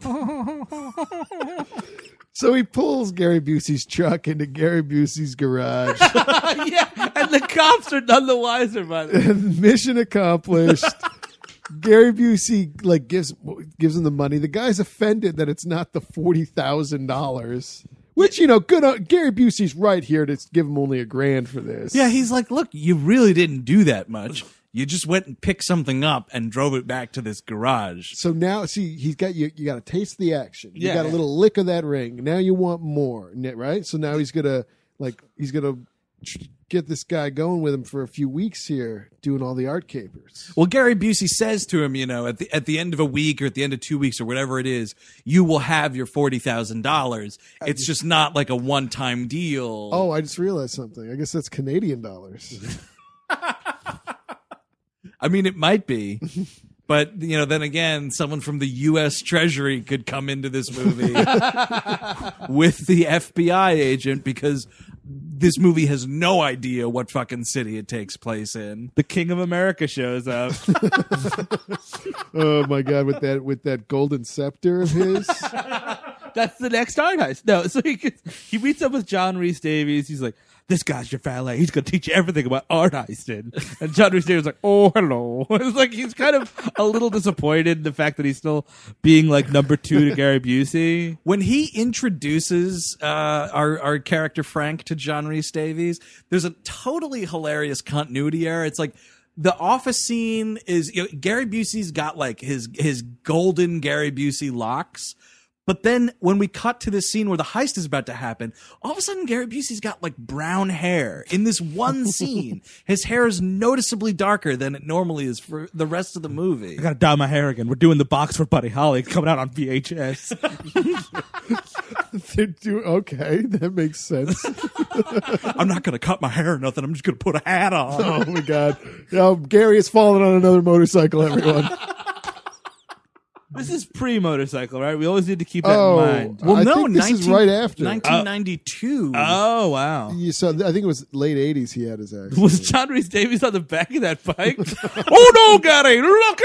So he pulls Gary Busey's truck into Gary Busey's garage. Yeah, and the cops are none the wiser by this. Mission accomplished. Gary Busey like gives gives him the money. The guy's offended that it's not the forty thousand dollars. Which, you know, good. On, Gary Busey's right here to give him only a grand for this. Yeah, he's like, look, you really didn't do that much. You just went and picked something up and drove it back to this garage. So now, see, he's got you. You got a taste of the action. You Yeah. got a little lick of that ring. Now you want more, right? So now he's gonna like he's gonna get this guy going with him for a few weeks here, doing all the art capers. Well, Gary Busey says to him, you know, at the at the end of a week or at the end of two weeks or whatever it is, you will have your forty thousand dollars. It's just not like a one time deal. Oh, I just realized something. I guess that's Canadian dollars. I mean, it might be. But, you know, then again, someone from the U S Treasury could come into this movie with the F B I agent because this movie has no idea what fucking city it takes place in. The King of America shows up. Oh my god, with that with that golden scepter of his. That's the next art heist. No, so he gets, he meets up with John Rhys Davies. He's like, this guy's your valet. He's going to teach you everything about art heisting. And John Rhys Davies is like, oh, hello. It's like he's kind of a little disappointed in the fact that he's still being like number two to Gary Busey. When he introduces uh, our our character Frank to John Rhys Davies, there's a totally hilarious continuity error. It's like the office scene is, you know, Gary Busey's got like his his golden Gary Busey locks. But then when we cut to this scene where the heist is about to happen, all of a sudden Gary Busey's got like brown hair in this one scene. His hair is noticeably darker than it normally is for the rest of the movie. I got to dye my hair again. We're doing the box for Buddy Holly. It's coming out on V H S. They're do- okay, that makes sense. I'm not going to cut my hair or nothing. I'm just going to put a hat on. Oh my god. Oh, Gary has fallen on another motorcycle, everyone. This is pre-motorcycle, right? We always need to keep that Oh, in mind. Well, I no, think this is right after. nineteen ninety-two. Oh, wow. You saw, I think it was late eighties he had his accident. Was John Rhys Davies on the back of that bike? Oh, no, Gary, look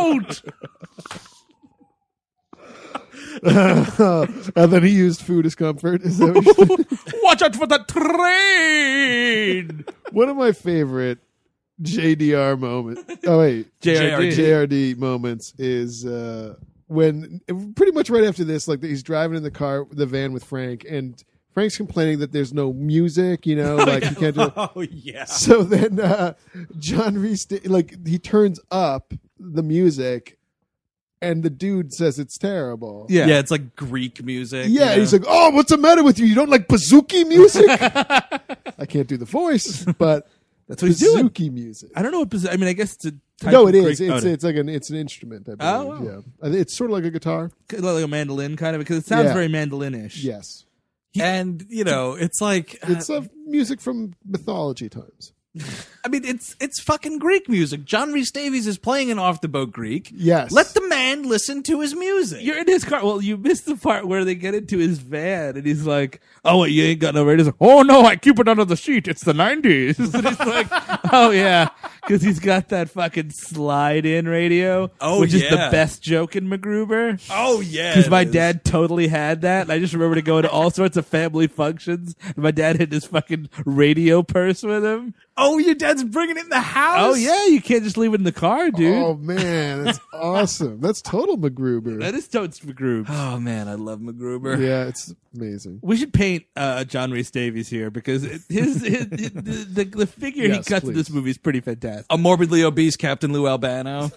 out! And then he used food as comfort. Is that what you're saying? Watch out for the train! One of my favorite J D R moments. Oh wait, J R D. J R D moments is uh, when pretty much right after this, like he's driving in the car, the van with Frank, and Frank's complaining that there's no music. You know, like he can't do it. Oh, yeah. So then uh, John Rhys, like he turns up the music, and the dude says it's terrible. Yeah. Yeah, it's like Greek music. Yeah, you know? he's like, "Oh, what's the matter with you? You don't like bouzouki music?" I can't do the voice, but That's what he's doing. bouzouki music. I don't know what. posi- I mean, I guess it's a type No, of it is. Greek- It's oh, it's like an it's an instrument. I Oh, believe. wow. Yeah, I think it's sort of like a guitar. like a mandolin kind of, because it sounds Yeah. very mandolin-ish. Yes, and you know, it's like uh, it's uh, music from mythology times. I mean, it's it's fucking Greek music. John Rhys Davies is playing an off the boat Greek. Yes. Let the man listen to his music. You're in his car. Well, you missed the part where they get into his van, and he's like, "Oh, wait, you ain't got no radio." He's like, "Oh no, I keep it under the seat. It's the nineties." And he's like, "Oh yeah," because he's got that fucking slide-in radio, Oh, which is the yeah. best joke in MacGruber. Oh yeah, Because it my is. dad totally had that, and I just remember to go to all sorts of family functions, and my dad had this fucking radio purse with him. Oh, your dad's bringing it in the house. Oh yeah, you can't just leave it in the car, dude. Oh man, that's awesome. That's total MacGruber. That is totes MacGruber. Oh man, I love MacGruber. Yeah, it's amazing. We should paint uh, John Rhys Davies here because it- his, his, his the, the the figure Yes, he cuts in please. this movie is pretty fantastic. A morbidly obese Captain Lou Albano.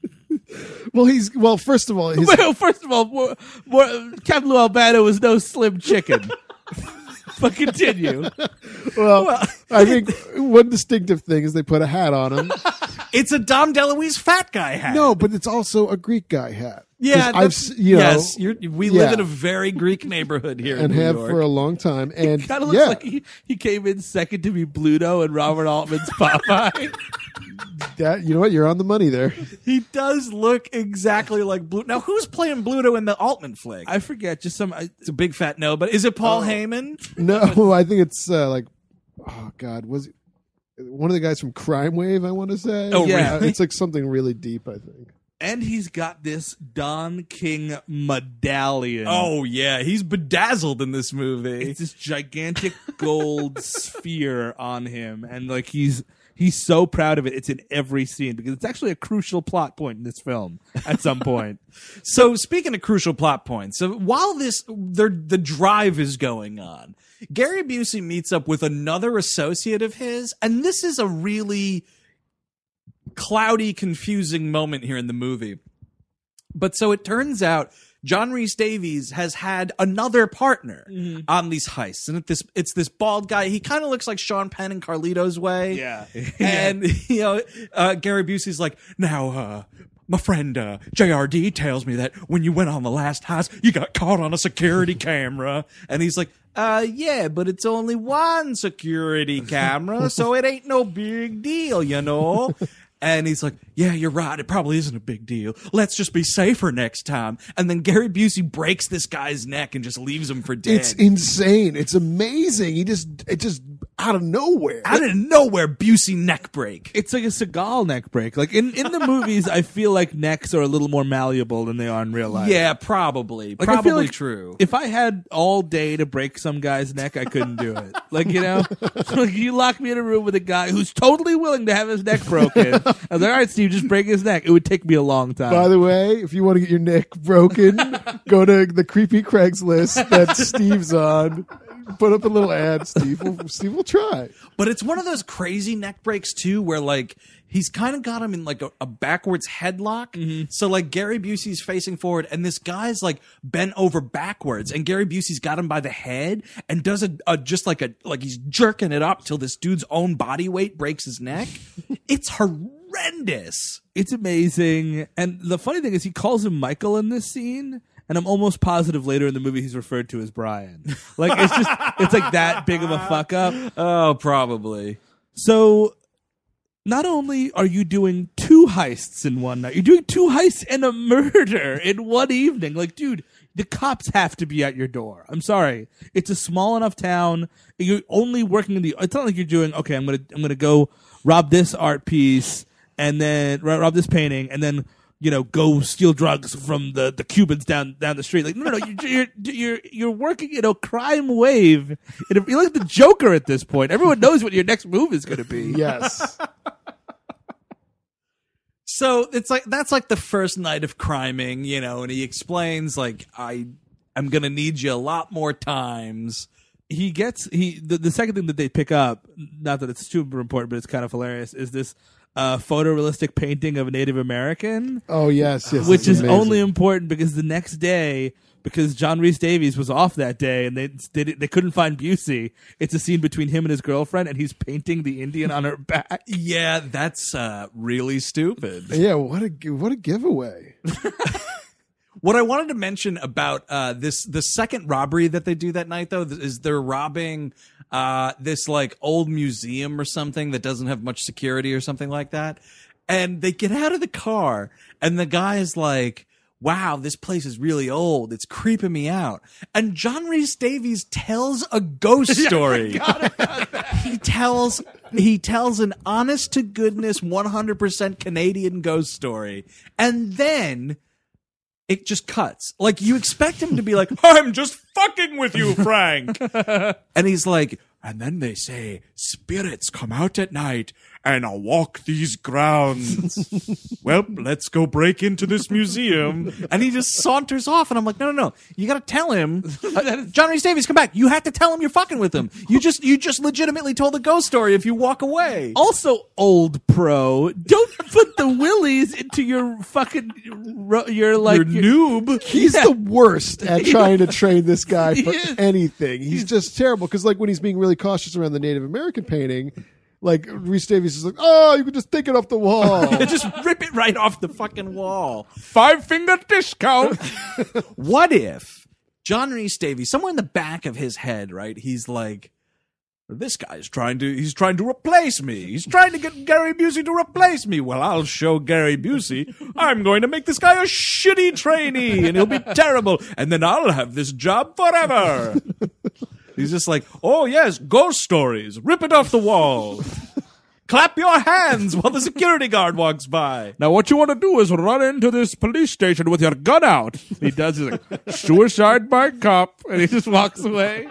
Well, he's well. First of all, his, Well, first of all, more, more, Captain Lou Albano was no slim chicken. But continue. well, I think one distinctive thing is they put a hat on him. It's a Dom DeLuise fat guy hat. No, but it's also a Greek guy hat. 'Cause yeah, I've that's- s- you know, yes, you're, we live yeah. in a very Greek neighborhood here and in New have York. for a long time. And Kind of looks yeah, like he, he came in second to be Bluto and Robert Altman's Popeye. that you know what, you're on the money there. He does look exactly like Bluto. Now, who's playing Bluto in the Altman flick? I forget, just some. I, it's a big fat no, but is it Paul Heyman? No, I think it's uh, like, oh god, was it one of the guys from Crime Wave? I want to say. Oh, Yeah. Uh, it's like something really deep. I think. and he's got this Don King medallion. Oh yeah, he's bedazzled in this movie. It's this gigantic gold sphere on him, and like he's he's so proud of it. It's in every scene because it's actually a crucial plot point in this film. At some point, So speaking of crucial plot points, so while this the the drive is going on, Gary Busey meets up with another associate of his, and this is a really cloudy, confusing moment here in the movie. But so it turns out John Rhys Davies has had another partner on these heists, and it this it's this bald guy. He kind of looks like Sean Penn and Carlito's Way. yeah, And, you know, uh, Gary Busey's like, now, uh, my friend uh, J R D tells me that when you went on the last heist, you got caught on a security camera. And he's like, uh, yeah, but it's only one security camera, so it ain't no big deal, you know? And he's like, yeah, you're right. It probably isn't a big deal. Let's just be safer next time. And then Gary Busey breaks this guy's neck and just leaves him for dead. It's insane. It's amazing. He just it just out of nowhere. Out of nowhere, Busey neck break. it's like a Seagal neck break. Like in, in the movies, I feel like necks are a little more malleable than they are in real life. Yeah, probably. Like, I feel Probably like true. If I had all day to break some guy's neck, I couldn't do it. Like, you know, like you lock me in a room with a guy who's totally willing to have his neck broken. I was like, all right, Steve, just break his neck. It would take me a long time. By the way, if you want to get your neck broken, go to the creepy Craigslist that Steve's on. Put up a little ad. Steve will, Steve will try. But it's one of those crazy neck breaks too, where like he's kind of got him in like a, a backwards headlock. Mm-hmm. So like Gary Busey's facing forward, and this guy's like bent over backwards, and Gary Busey's got him by the head and does a, a just like a like he's jerking it up till this dude's own body weight breaks his neck. It's horrendous. It's amazing. And the funny thing is, he calls him Michael in this scene. And I'm almost positive later in the movie he's referred to as Brian. Like, it's just, it's like that big of a fuck up. Oh, probably. So, not only are you doing two heists in one night, you're doing two heists and a murder in one evening. Like, dude, the cops have to be at your door. I'm sorry. It's a small enough town. You're only working in the, it's not like you're doing, okay, I'm going to, I'm going to go rob this art piece and then rob this painting and then, you know, go steal drugs from the, the Cubans down down the street. Like, no, no, no, you're you're you're, you're working in a crime wave. You're like the Joker at this point. Everyone knows what your next move is going to be. Yes. So it's like that's like the first night of criming, you know, and he explains like I I'm gonna need you a lot more times. He gets he the, the second thing that they pick up, not that it's super important, but it's kind of hilarious, is this uh, photorealistic painting of a Native American, Oh yes, yes. which it's is amazing. only important because the next day, because John Rhys Davies was off that day and they they, they couldn't find Busey, it's a scene between him and his girlfriend, and he's painting the Indian on her back. Yeah, that's uh, really stupid. Yeah, what a what a giveaway. What I wanted to mention about uh, this, the second robbery that they do that night, though, is they're robbing uh, this like old museum or something that doesn't have much security or something like that. And they get out of the car, and the guy is like, wow, this place is really old. It's creeping me out. And John Rhys Davies tells a ghost story. he tells he tells an honest to goodness one hundred percent Canadian ghost story. And then it just cuts. Like, you expect him to be like, I'm just fucking with you, Frank. and he's like, And then they say, spirits come out at night and I'll walk these grounds. Well, let's go break into this museum. and he just saunters off. And I'm like, no, no, no. You got to tell him. Uh, John Rhys Davies, come back. You have to tell him you're fucking with him. You just, you just legitimately told the ghost story if you walk away. Also, old pro, don't put the willies into your fucking ro- your like Your noob. He's Yeah. the worst at trying to train this guy for He is. anything. He's just terrible because, like, when he's being really cautious around the Native American painting, like Rhys Davies is like, "Oh, you can just take it off the wall." Just rip it right off the fucking wall. Five finger discount. What if John Rhys Davies, somewhere in the back of his head, right? He's like, this guy's trying to, he's trying to replace me. He's trying to get Gary Busey to replace me. Well, I'll show Gary Busey. I'm going to make this guy a shitty trainee and he'll be terrible. And then I'll have this job forever. He's just like, oh yes, ghost stories. Rip it off the wall. Clap your hands while the security guard walks by. Now, what you want to do is run into this police station with your gun out. he does he's like suicide by cop, and he just walks away.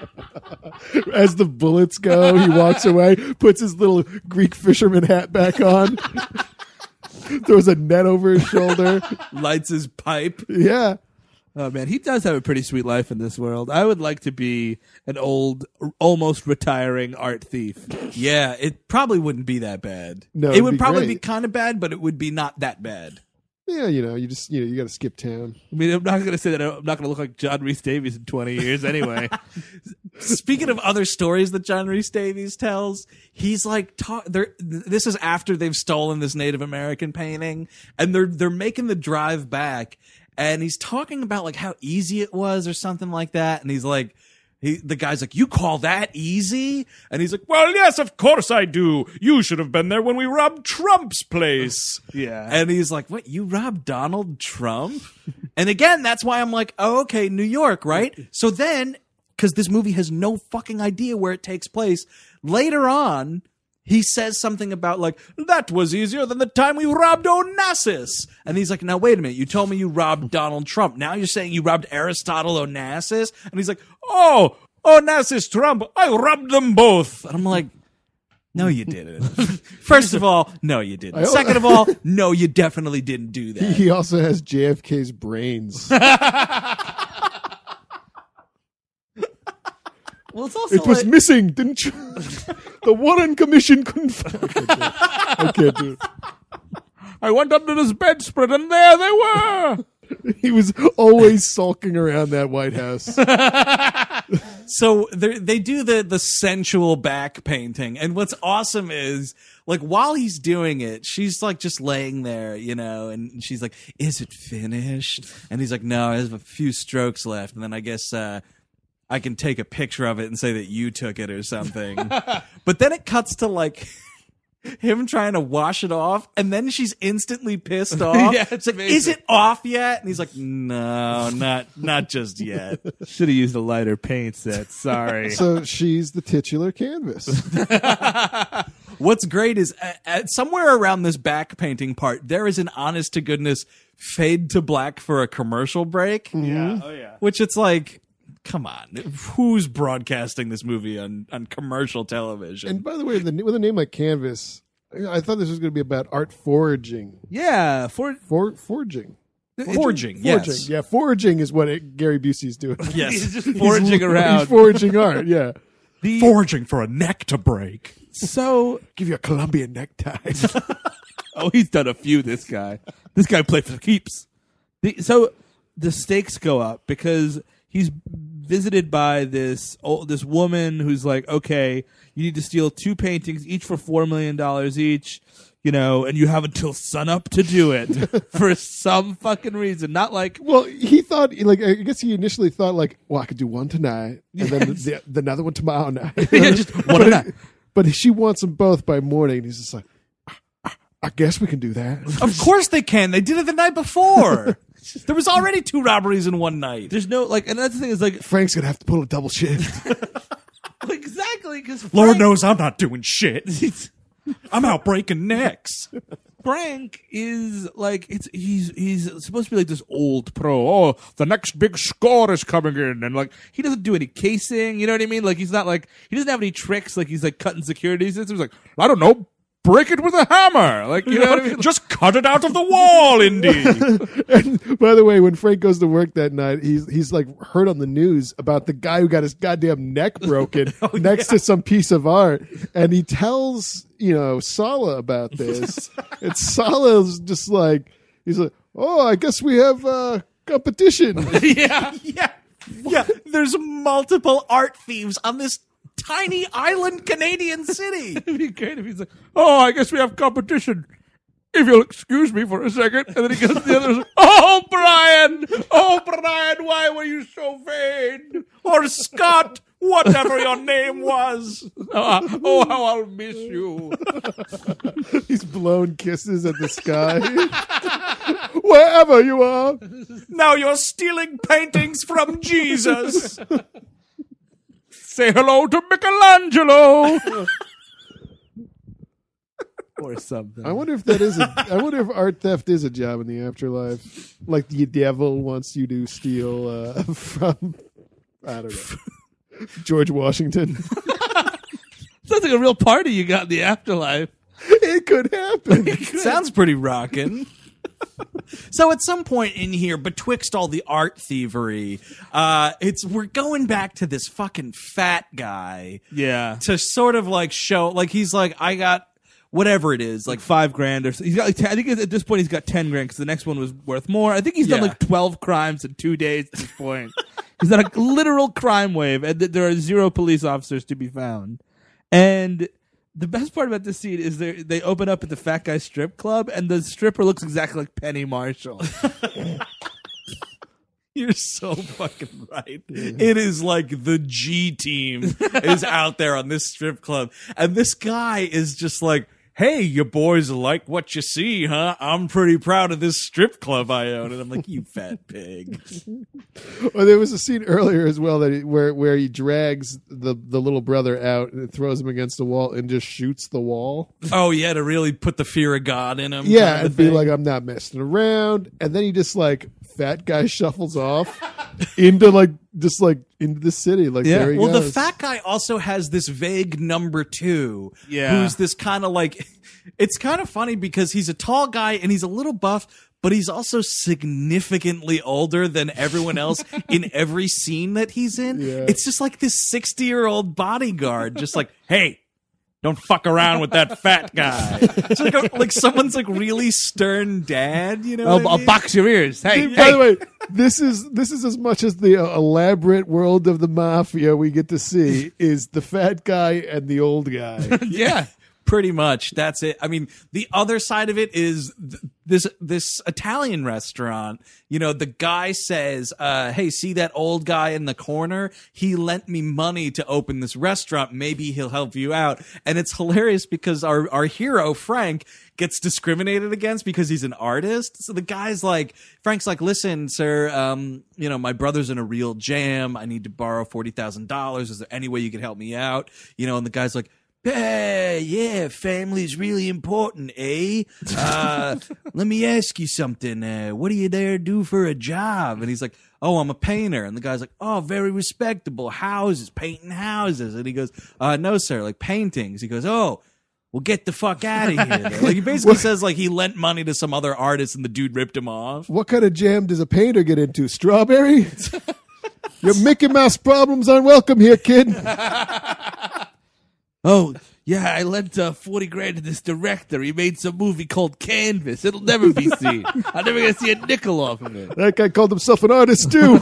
As the bullets go, he walks away, puts his little Greek fisherman hat back on, throws a net over his shoulder. Lights his pipe. Yeah. Oh man, he does have a pretty sweet life in this world. I would like to be an old, almost retiring art thief. Yeah, it probably wouldn't be that bad. No, it it'd would be probably great. be kind of bad, but it would be not that bad. Yeah, you know, you just, you know, you got to skip town. I mean, I'm not going to say that I'm not going to look like John Rhys Davies in twenty years anyway. Speaking of other stories that John Rhys Davies tells, he's like, ta- they're, this is after they've stolen this Native American painting, and they're they're making the drive back, and he's talking about like how easy it was or something like that, and he's like. He, the guy's like, you call that easy? And he's like, Well, yes, of course I do. You should have been there when we robbed Trump's place. Yeah. and he's like, what, you robbed Donald Trump? And again, that's why I'm like, oh, okay, New York, right? So then, because this movie has no fucking idea where it takes place, later on, he says something about like, that was easier than the time we robbed Onassis. And he's like, now wait a minute, you told me you robbed Donald Trump. Now you're saying you robbed Aristotle Onassis? And he's like, oh, Onassis Trump, I robbed them both. And I'm like, no, you didn't. First of all, no, you didn't. I- Second of all, no, you definitely didn't do that. He also has J F K's brains. Well, it's also It was like- missing, didn't you? The Warren Commission couldn't find I can't do it. I can't do it. I went under his bedspread and there they were. He was always sulking around that White House. So they they do the the sensual back painting, and what's awesome is like while he's doing it, she's like just laying there, you know, and she's like, "Is it finished?" And he's like, "No, there's a few strokes left." And then I guess uh, I can take a picture of it and say that you took it or something. But then it cuts to like. Him trying to wash it off, and then she's instantly pissed off. Yeah, it's it's like, amazing. is it off yet? And he's like, no, not not just yet. Should have used a lighter paint set. Sorry. So she's the titular canvas. What's great is uh, uh, somewhere around this back painting part, there is an honest to goodness fade to black for a commercial break. Yeah, oh yeah. Which it's like, come on, who's broadcasting this movie on, on commercial television? And by the way, the, with a name like Canvas, I thought this was going to be about art foraging. yeah, for For, forging. Forging, yes. Foraging. Yeah, foraging is what it, Gary Busey's doing. Yes. he's just foraging around. He's foraging art, yeah. The- Foraging for a neck to break. so Give you a Colombian necktie. Oh, he's done a few. This guy. This guy played for keeps. The, so the stakes go up because he's visited by this old, this woman who's like, okay, you need to steal two paintings, each for four million dollars each. You know, and you have until sunup to do it for some fucking reason. Not like, Well, he thought, like, I guess he initially thought, like, well, I could do one tonight and then the, the another one tomorrow night. Yeah, just one but, a night. But she wants them both by morning. He's just like, I, I guess we can do that. Of course they can. They did it the night before. There was already two robberies in one night. there's no like, and that's the thing is like, Frank's gonna have to pull a double shift. exactly because Lord knows I'm not doing shit. I'm out breaking necks. Frank is like it's he's he's supposed to be like this old pro. Oh, the next big score is coming in, and like he doesn't do any casing. You know what I mean? Like he's not like he doesn't have any tricks. Like he's like cutting security systems. Like I don't know, break it with a hammer. Like you know what I mean? Just cut it out of the wall, Indy. And by the way, when Frank goes to work that night, he's he's like heard on the news about the guy who got his goddamn neck broken next to some piece of art, and he tells you know Sala about this. And Sala's just like he's like, oh, I guess we have uh, competition. yeah. Yeah. Yeah. There's multiple art thieves on this tiny island Canadian city. It'd be great if he's like, oh, I guess we have competition. If you'll excuse me for a second. And then he goes to the others, oh, Brian! Oh, Brian, why were you so vain? Or Scott, whatever your name was. Oh, oh, how I'll miss you. He's blown kisses at the sky. Wherever you are. Now you're stealing paintings from Jesus. Say hello to Michelangelo. Or something. I wonder if that is a. I wonder if art theft is a job in the afterlife. Like the devil wants you to steal uh, from. I don't know. George Washington. Sounds like a real party you got in the afterlife. It could happen. Sounds pretty rockin'. So at some point in here, betwixt all the art thievery, uh, it's we're going back to this fucking fat guy Yeah. to sort of like show, like he's like, I got whatever it is, Like like five grand or so. He's got like ten, I think at this point he's got ten grand because the next one was worth more. I think he's done Yeah. like twelve crimes in two days at this point. He's on a literal crime wave, and th- there are zero police officers to be found. And the best part about this scene is they they open up at the fat guy strip club, and the stripper looks exactly like Penny Marshall. You're so fucking right. It is like the G team is out there on this strip club. And this guy is just like, hey, you boys like what you see, huh? I'm pretty proud of this strip club I own. And I'm like, you fat pig. Well, there was a scene earlier as well that he, where where he drags the the little brother out and throws him against the wall and just shoots the wall. Oh, yeah, to really put the fear of God in him. Yeah, kind of and be thing. like, I'm not messing around. And then he just like fat guy shuffles off into like just like into the city. Like Yeah. there he Well, the goes. fat guy also has this vague number two. Yeah. Who's this kind of like, it's kind of funny because he's a tall guy and he's a little buff, but he's also significantly older than everyone else in every scene that he's in. Yeah. It's just like this sixty year old bodyguard, just like, hey, don't fuck around with that fat guy. It's like, a, like someone's like really stern dad, you know? I'll, what I I'll mean? box your ears. Hey, By hey. the way, this is this is as much as the uh, elaborate world of the mafia we get to see is the fat guy and the old guy. Yeah. Pretty much. That's it. I mean, the other side of it is th- this this Italian restaurant. You know, the guy says, uh, hey, see that old guy in the corner? He lent me money to open this restaurant. Maybe he'll help you out. And it's hilarious because our, our hero, Frank, gets discriminated against because he's an artist. So the guy's like, Frank's like, listen, sir, um, you know, my brother's in a real jam. I need to borrow forty thousand dollars. Is there any way you could help me out? You know, and the guy's like, hey, yeah, family's really important, eh? Uh, let me ask you something. Uh, what do you there do for a job? And he's like, oh, I'm a painter. And the guy's like, oh, very respectable. Houses, painting houses. And he goes, uh, no, sir, like paintings. He goes, oh, well, get the fuck out of here. Like he basically says like he lent money to some other artist and the dude ripped him off. What kind of jam does a painter get into? Strawberry? Your Mickey Mouse problems aren't welcome here, kid. Oh, Yeah, I lent uh, forty grand to this director. He made some movie called Canvas. It'll never be seen. I'm never going to see a nickel off of it. That guy called himself an artist too.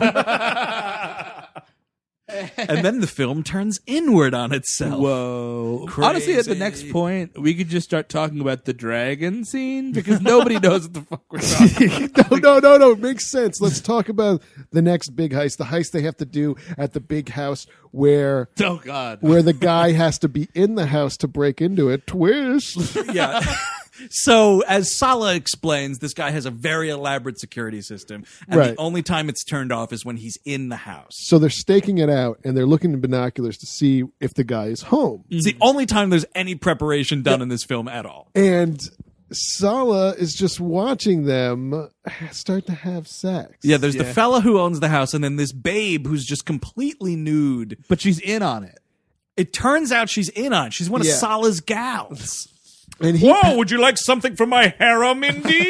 And then the film turns inward on itself. Whoa. Crazy. Honestly, at the next point, we could just start talking about the dragon scene because nobody knows what the fuck we're talking about. no, no, no, no. It makes sense. Let's talk about the next big heist. The heist they have to do at the big house where Oh, God. where the guy has to be in the house to break into it. Twist. Yeah. So, as Sala explains, this guy has a very elaborate security system, and Right. the only time it's turned off is when he's in the house. So they're staking it out and they're looking in binoculars to see if the guy is home. It's the only time there's any preparation done in this film at all. And Sala is just watching them start to have sex. Yeah, there's the Yeah. fella who owns the house, and then this babe who's just completely nude. But she's in on it. It turns out she's in on it. She's one of Yeah. Sala's gals. And he Whoa, would you like something from my harem, Indy?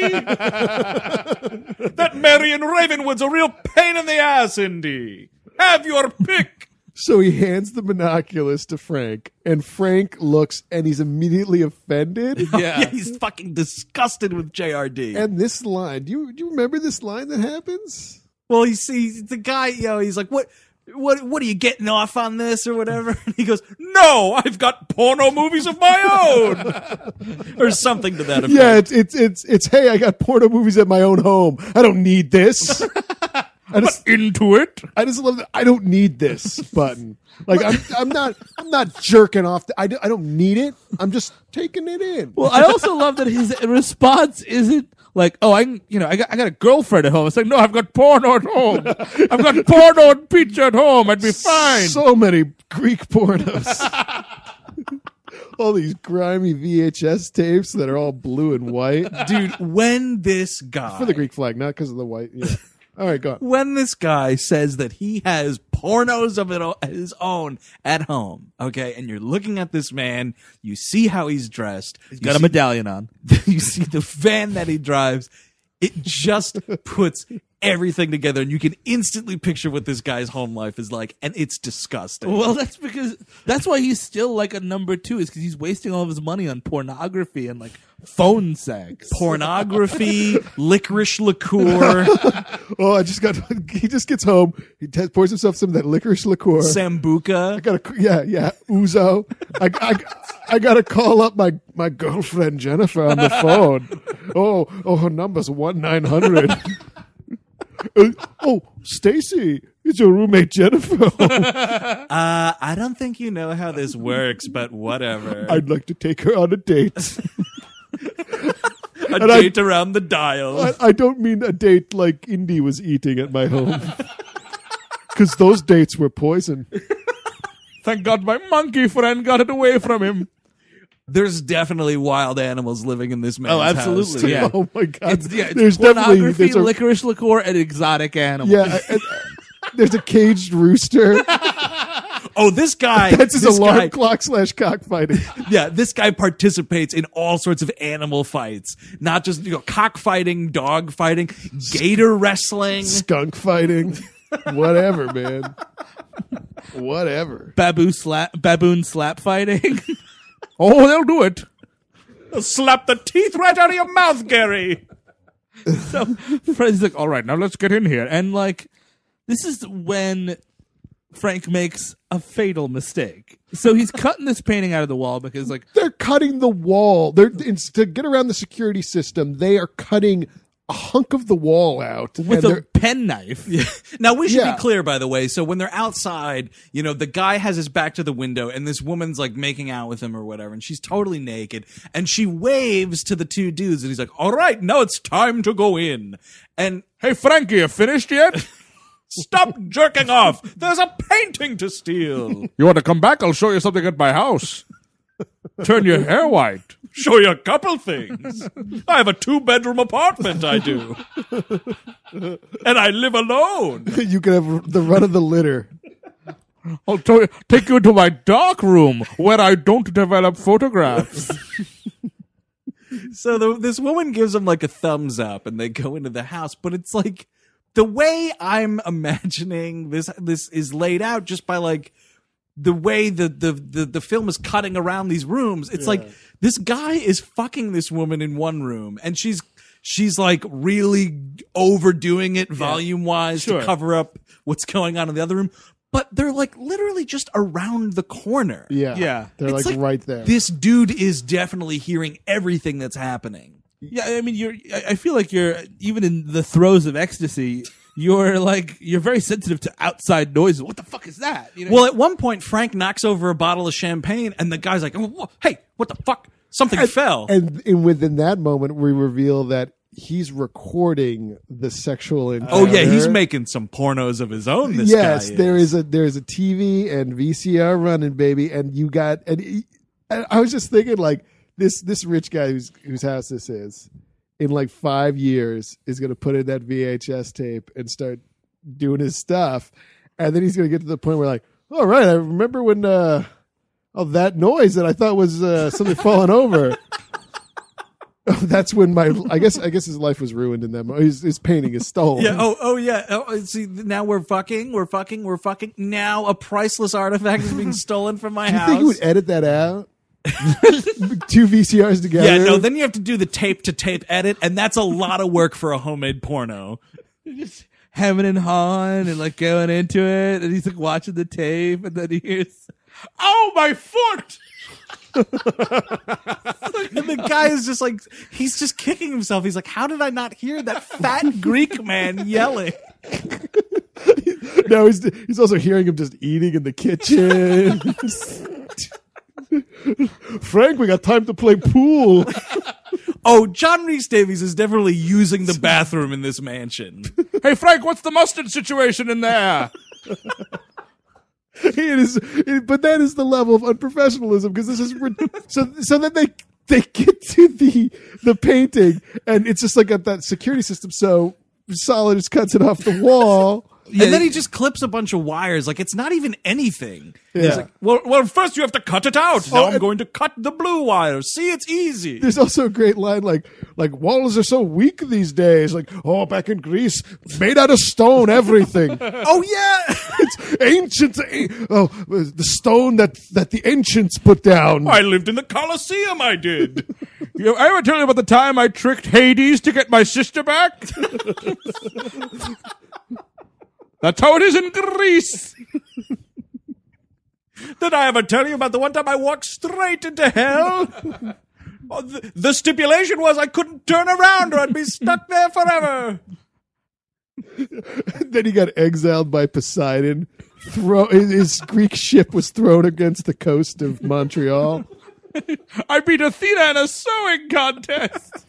That Marion Ravenwood's a real pain in the ass, Indy. Have your pick. So he hands the binoculars to Frank, and Frank looks and he's immediately offended. Yeah, he's fucking disgusted with J R D. And this line, do you do you remember this line that happens? Well, he sees the guy, you know, he's like, what, what, what are you getting off on this or whatever? And he goes, No, I've got porno movies of my own. or something to that effect. Yeah, it's it's it's it's hey, I got porno movies at my own home. I don't need this. I just Into it. I just love that. I don't need this button. Like I'm I'm not I'm not jerking off. The, I, do, I don't need it. I'm just taking it in. Well, I also love that his response isn't like, "Oh, I, can- you know, I got, I got a girlfriend at home." It's like, "No, I've got porno at home. I've got porno and pizza at home. I'd be fine." So many Greek pornos. All these grimy V H S tapes that are all blue and white Dude, when this guy, for the Greek flag, not because of the white. Yeah. All right, go on. when this guy says that he has pornos of it o- his own at home, okay, and you're looking at this man, you see how he's dressed, He's you got a see- medallion on. you see the van that he drives, it just puts everything together, and you can instantly picture what this guy's home life is like, and it's disgusting. Well, that's because that's why he's still like a number two, is because he's wasting all of his money on pornography and like phone sex. Pornography, licorice liqueur, Oh, I just got. He just gets home. He t- pours himself some of that licorice liqueur. sambuca. I gotta, yeah, yeah, Uzo. I, I, I gotta call up my, my girlfriend Jennifer on the phone. Oh, oh, her number's one nine hundred. Uh, oh, Stacy, it's your roommate Jennifer. Uh, I don't think you know how this works, but whatever. I'd like to take her on a date. a and I- date around the dial. I, I don't mean a date like Indy was eating at my home, because those dates were poison. Thank God my monkey friend got it away from him. There's definitely wild animals living in this man's Oh, house. absolutely, too. yeah. Oh my god! It's, yeah, it's there's definitely pornography, there's a, licorice liqueur, and exotic animals. yeah. and- there's a caged rooster. Oh, this guy. That's his this alarm guy, clock slash cockfighting. Yeah, this guy participates in all sorts of animal fights, not just you know cockfighting, dog fighting, gator wrestling. Skunk fighting, whatever, man. Whatever. Baboon slap, baboon slap fighting. Oh, they'll do it. Slap the teeth right out of your mouth, Gary. So Fred's like, all right, now let's get in here. And like, this is when Frank makes a fatal mistake. So he's cutting this painting out of the wall because like, They're cutting the wall. They're it's, to get around the security system. They are cutting a hunk of the wall out with and a they're- pen knife. Now we should Yeah. be clear, by the way. So when they're outside, you know, the guy has his back to the window, and this woman's like making out with him or whatever, and she's totally naked, and she waves to the two dudes, and he's like, "All right, now it's time to go in." And Hey, Frankie, you finished yet? Stop jerking off. There's a painting to steal. You want to come back? I'll show you something at my house. Turn your hair white. Show you a couple things. I have a two-bedroom apartment, I do. And I live alone. you can have the run of the litter. I'll t- take you to my dark room where I don't develop photographs. so the, this woman gives him like a thumbs up, and they go into the house, but it's like the way I'm imagining this this is laid out just by like the way the, the, the, the film is cutting around these rooms, it's Yeah. like this guy is fucking this woman in one room and she's she's like really overdoing it volume wise Sure. to cover up what's going on in the other room. But they're like literally just around the corner. Yeah, Yeah. they're It's like, right there. This dude is definitely hearing everything that's happening. Yeah, I mean, you're. I I feel like you're even in the throes of ecstasy. You're like you're very sensitive to outside noises. What the fuck is that? You know? Well, at one point, Frank knocks over a bottle of champagne, and the guy's like, oh, whoa, "Hey, what the fuck? Something fell." and, and within that moment, we reveal that he's recording the sexual encounter. Oh yeah, he's making some pornos of his own. This yes, guy there is. is a there is a T V and V C R running, baby, and you got and he- and I was just thinking like this this rich guy whose whose house this is in like five years is going to put in that V H S tape and start doing his stuff, and then he's going to get to the point where like, all right, I remember when uh, oh that noise that I thought was uh, something falling over. Oh, that's when my I guess I guess his life was ruined in that moment. His, his painting is stolen. Yeah. Oh. Oh. Yeah. Oh, see, now we're fucking. We're fucking. We're fucking. Now a priceless artifact is being stolen from my Do you house. think he would edit that out? Two V C Rs together. yeah. No. Then you have to do the tape to tape edit, and that's a lot of work for a homemade porno. just hemming and hawing and like going into it, and he's like watching the tape, and then he hears, "Oh, my foot!" And the guy is just like, he's just kicking himself. He's like, how did I not hear that fat Greek man yelling? No, he's he's also hearing him just eating in the kitchen. Frank, we got time to play pool. Oh, John Rhys Davies is definitely using the bathroom in this mansion. Hey, Frank, what's the mustard situation in there? It is, it, but that is the level of unprofessionalism because this is rid- so. So then they they get to the the painting and it's just like at that security system. So Solid just cuts it off the wall. and then he just clips a bunch of wires. Like, it's not even anything. Yeah. He's like, well, well, first you have to cut it out. Now Oh, I'm and- going to cut the blue wires. See, it's easy. There's also a great line like like walls are so weak these days. Like, oh, back in Greece, made out of stone, everything. Oh, yeah. It's ancient. Oh, the stone that that the ancients put down. I lived in the Colosseum, I did. You, I ever tell you about the time I tricked Hades to get my sister back? That's how it is in Greece. Did I ever tell you about the one time I walked straight into hell? Oh, the, the stipulation was I couldn't turn around or I'd be stuck there forever. Then he got exiled by Poseidon. Throw his, his Greek ship was thrown against the coast of Montreal. I beat Athena in a sewing contest.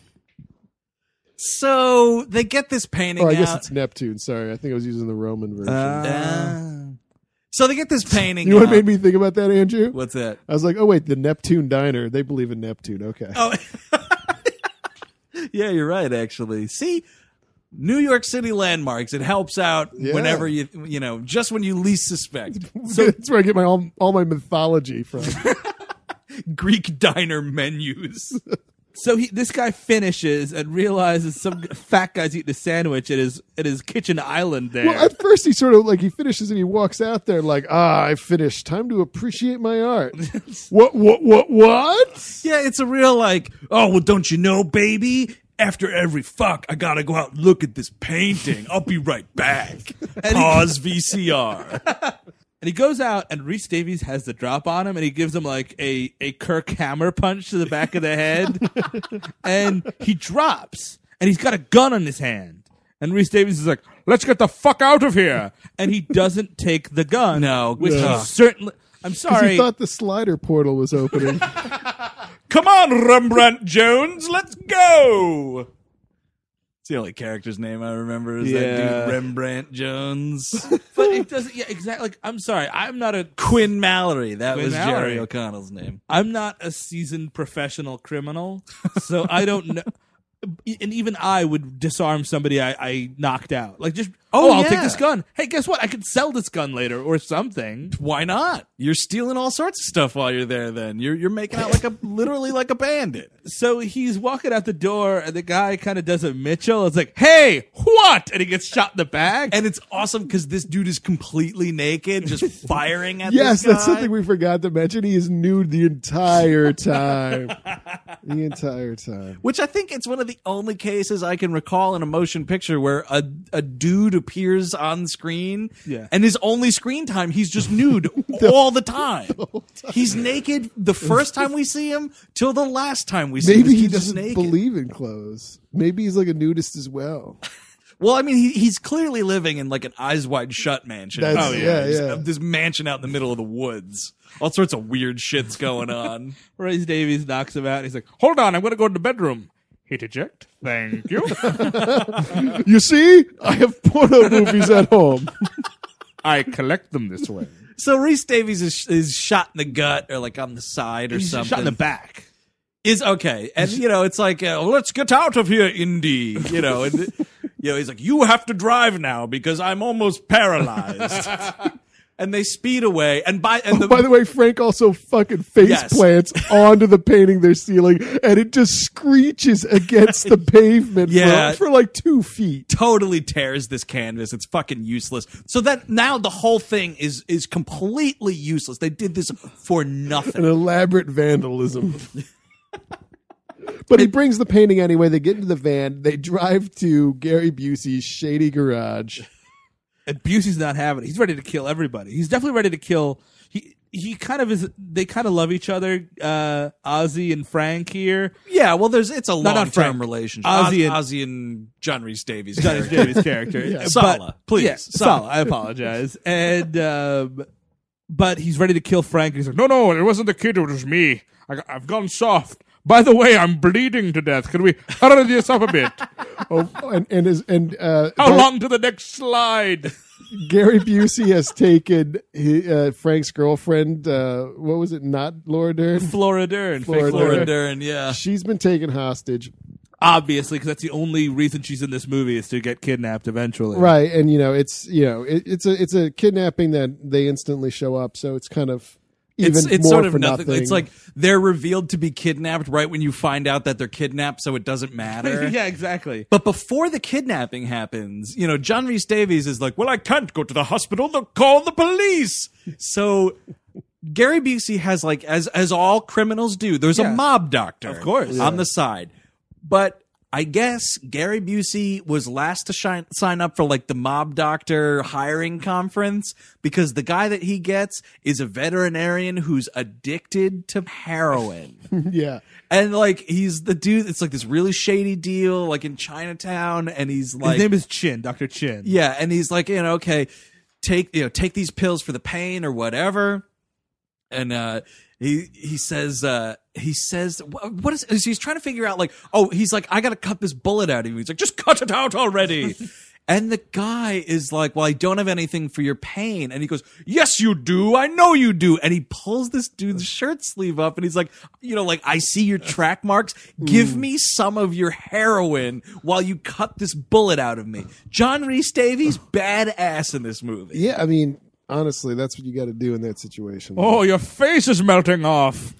So they get this painting Oh, I guess out. it's Neptune. Sorry, I think I was using the Roman version. Ah. So they get this painting you know what out. made me think about that, Andrew? What's that? I was like, oh wait, the Neptune Diner. They believe in Neptune. Okay. Oh, yeah, you're right. Actually, see, New York City landmarks. It helps out Yeah. whenever you, you know, just when you least suspect. So that's where I get my all, all my mythology from. Greek diner menus. So he, this guy finishes and realizes some fat guy's eating a sandwich at his at his kitchen island there. Well, at first he sort of like he finishes and he walks out there like, ah, I finished. Time to appreciate my art. what? What? What? What? Yeah, it's a real like. Oh well, don't you know, baby? After every fuck, I gotta go out and look at this painting. I'll be right back. Pause V C R. And he goes out, and Rhys Davies has the drop on him, and he gives him like a, a Kirk Hammer punch to the back of the head, and he drops, and he's got a gun in his hand. And Rhys Davies is like, "Let's get the fuck out of here!" And he doesn't take the gun. No, which no. is certainly. I'm Because sorry. he thought the slider portal was opening. Come on, Rembrandt Jones, let's go. It's the only character's name I remember is Yeah. that dude Rembrandt Jones. but it doesn't. Yeah, exactly. Like, I'm sorry. I'm not a. Quinn Mallory. That Quinn was Mallory. Jerry O'Connell's name. I'm not a seasoned professional criminal, so I don't know. And even I would disarm somebody I, I knocked out. Like, just Oh, I'll yeah. take this gun. Hey, guess what? I could sell this gun later or something. Why not? You're stealing all sorts of stuff while you're there. Then you're you're making out like a literally like a bandit. So he's walking out the door, and the guy kind of does a Mitchell. It's like, hey, what? And he gets shot in the back. And it's awesome because this dude is completely naked, just firing at Yes, this guy. that's something we forgot to mention. He is nude the entire time. The entire time. Which I think it's one of the only cases I can recall in a motion picture where a a dude appears on screen, Yeah. and his only screen time, he's just nude all the time. He's naked the first time we see him till the last time we see him. Maybe This he dude's just doesn't naked. believe in clothes. Maybe he's like a nudist as well. Well, I mean, he, he's clearly living in like an Eyes Wide Shut mansion. That's- Oh, yeah, Just, yeah. uh, This mansion out in the middle of the woods. All sorts of weird shit's going on. Rhys Davies knocks him out, and he's like, hold on, I'm going to go to the bedroom. Hit eject. Thank you. You see? I have porno movies at home. I collect them this way. So Rhys Davies is, is shot in the gut or like on the side or He's something. shot in the back. Is okay, and you know it's like, uh, let's get out of here, Indy. You know, and you know he's like, you have to drive now because I'm almost paralyzed. And they speed away, and by and the, By the way, Frank also fucking face Yes. plants onto the painting they're stealing, and it just screeches against the pavement Yeah. for, for like two feet. totally tears this canvas. It's fucking useless. So that now the whole thing is is completely useless. They did this for nothing. An elaborate vandalism. But he brings the painting anyway. They get into the van. They drive to Gary Busey's shady garage. And Busey's not having it. He's ready to kill everybody. He's definitely ready to kill. He he kind of is. They kind of love each other. Uh, Ozzy and Frank here. Yeah, well, there's it's a not long term Frank. relationship. Ozzy and- Ozzy and John Rhys Davies. Johnny character. Davis' character. But- Sala, please, Yeah, Sala. Sala. I apologize. And um, but he's ready to kill Frank. And he's like, no, no, it wasn't the kid. It was me. I, I've gone soft. By the way, I'm bleeding to death. Can we hurry this up a bit? Oh, and and is and uh, How Gar- long to the next slide? Gary Busey has taken his, uh, Frank's girlfriend. Uh, what was it? Not Laura Dern. Flora Dern. Flora Fake Laura Dern. Dern, yeah. She's been taken hostage. Obviously, because that's the only reason she's in this movie is to get kidnapped eventually. Right, and you know it's you know it, it's a it's a kidnapping that they instantly show up, so it's kind of even It's it's more sort of for nothing. nothing. It's like they're revealed to be kidnapped right when you find out that they're kidnapped, so it doesn't matter. yeah, exactly. But before the kidnapping happens, you know, John Rhys Davies is like, well, I can't go to the hospital. They'll call the police. So Gary Busey has like, as as all criminals do, there's Yeah. a mob doctor, Of course. on the side. But I guess Gary Busey was last to shine, sign up for like the mob doctor hiring conference because the guy that he gets is a veterinarian who's addicted to heroin. yeah, And like he's the dude. It's like this really shady deal, like in Chinatown, and he's like, His name is Chin, Doctor Chin. yeah, and he's like, you know, okay, take you know, take these pills for the pain or whatever, and uh, he he says uh, he says what, what is he's trying to figure out like, oh, he's like, I got to cut this bullet out of you. He's like, just cut it out already. And the guy is like, well, I don't have anything for your pain. And he goes, yes, you do. I know you do. And he pulls this dude's shirt sleeve up and he's like, you know, like, I see your track marks. Give me some of your heroin while you cut this bullet out of me. John Rhys Davies, badass in this movie. yeah. I mean, honestly, that's what you got to do in that situation. Oh, your face is melting off.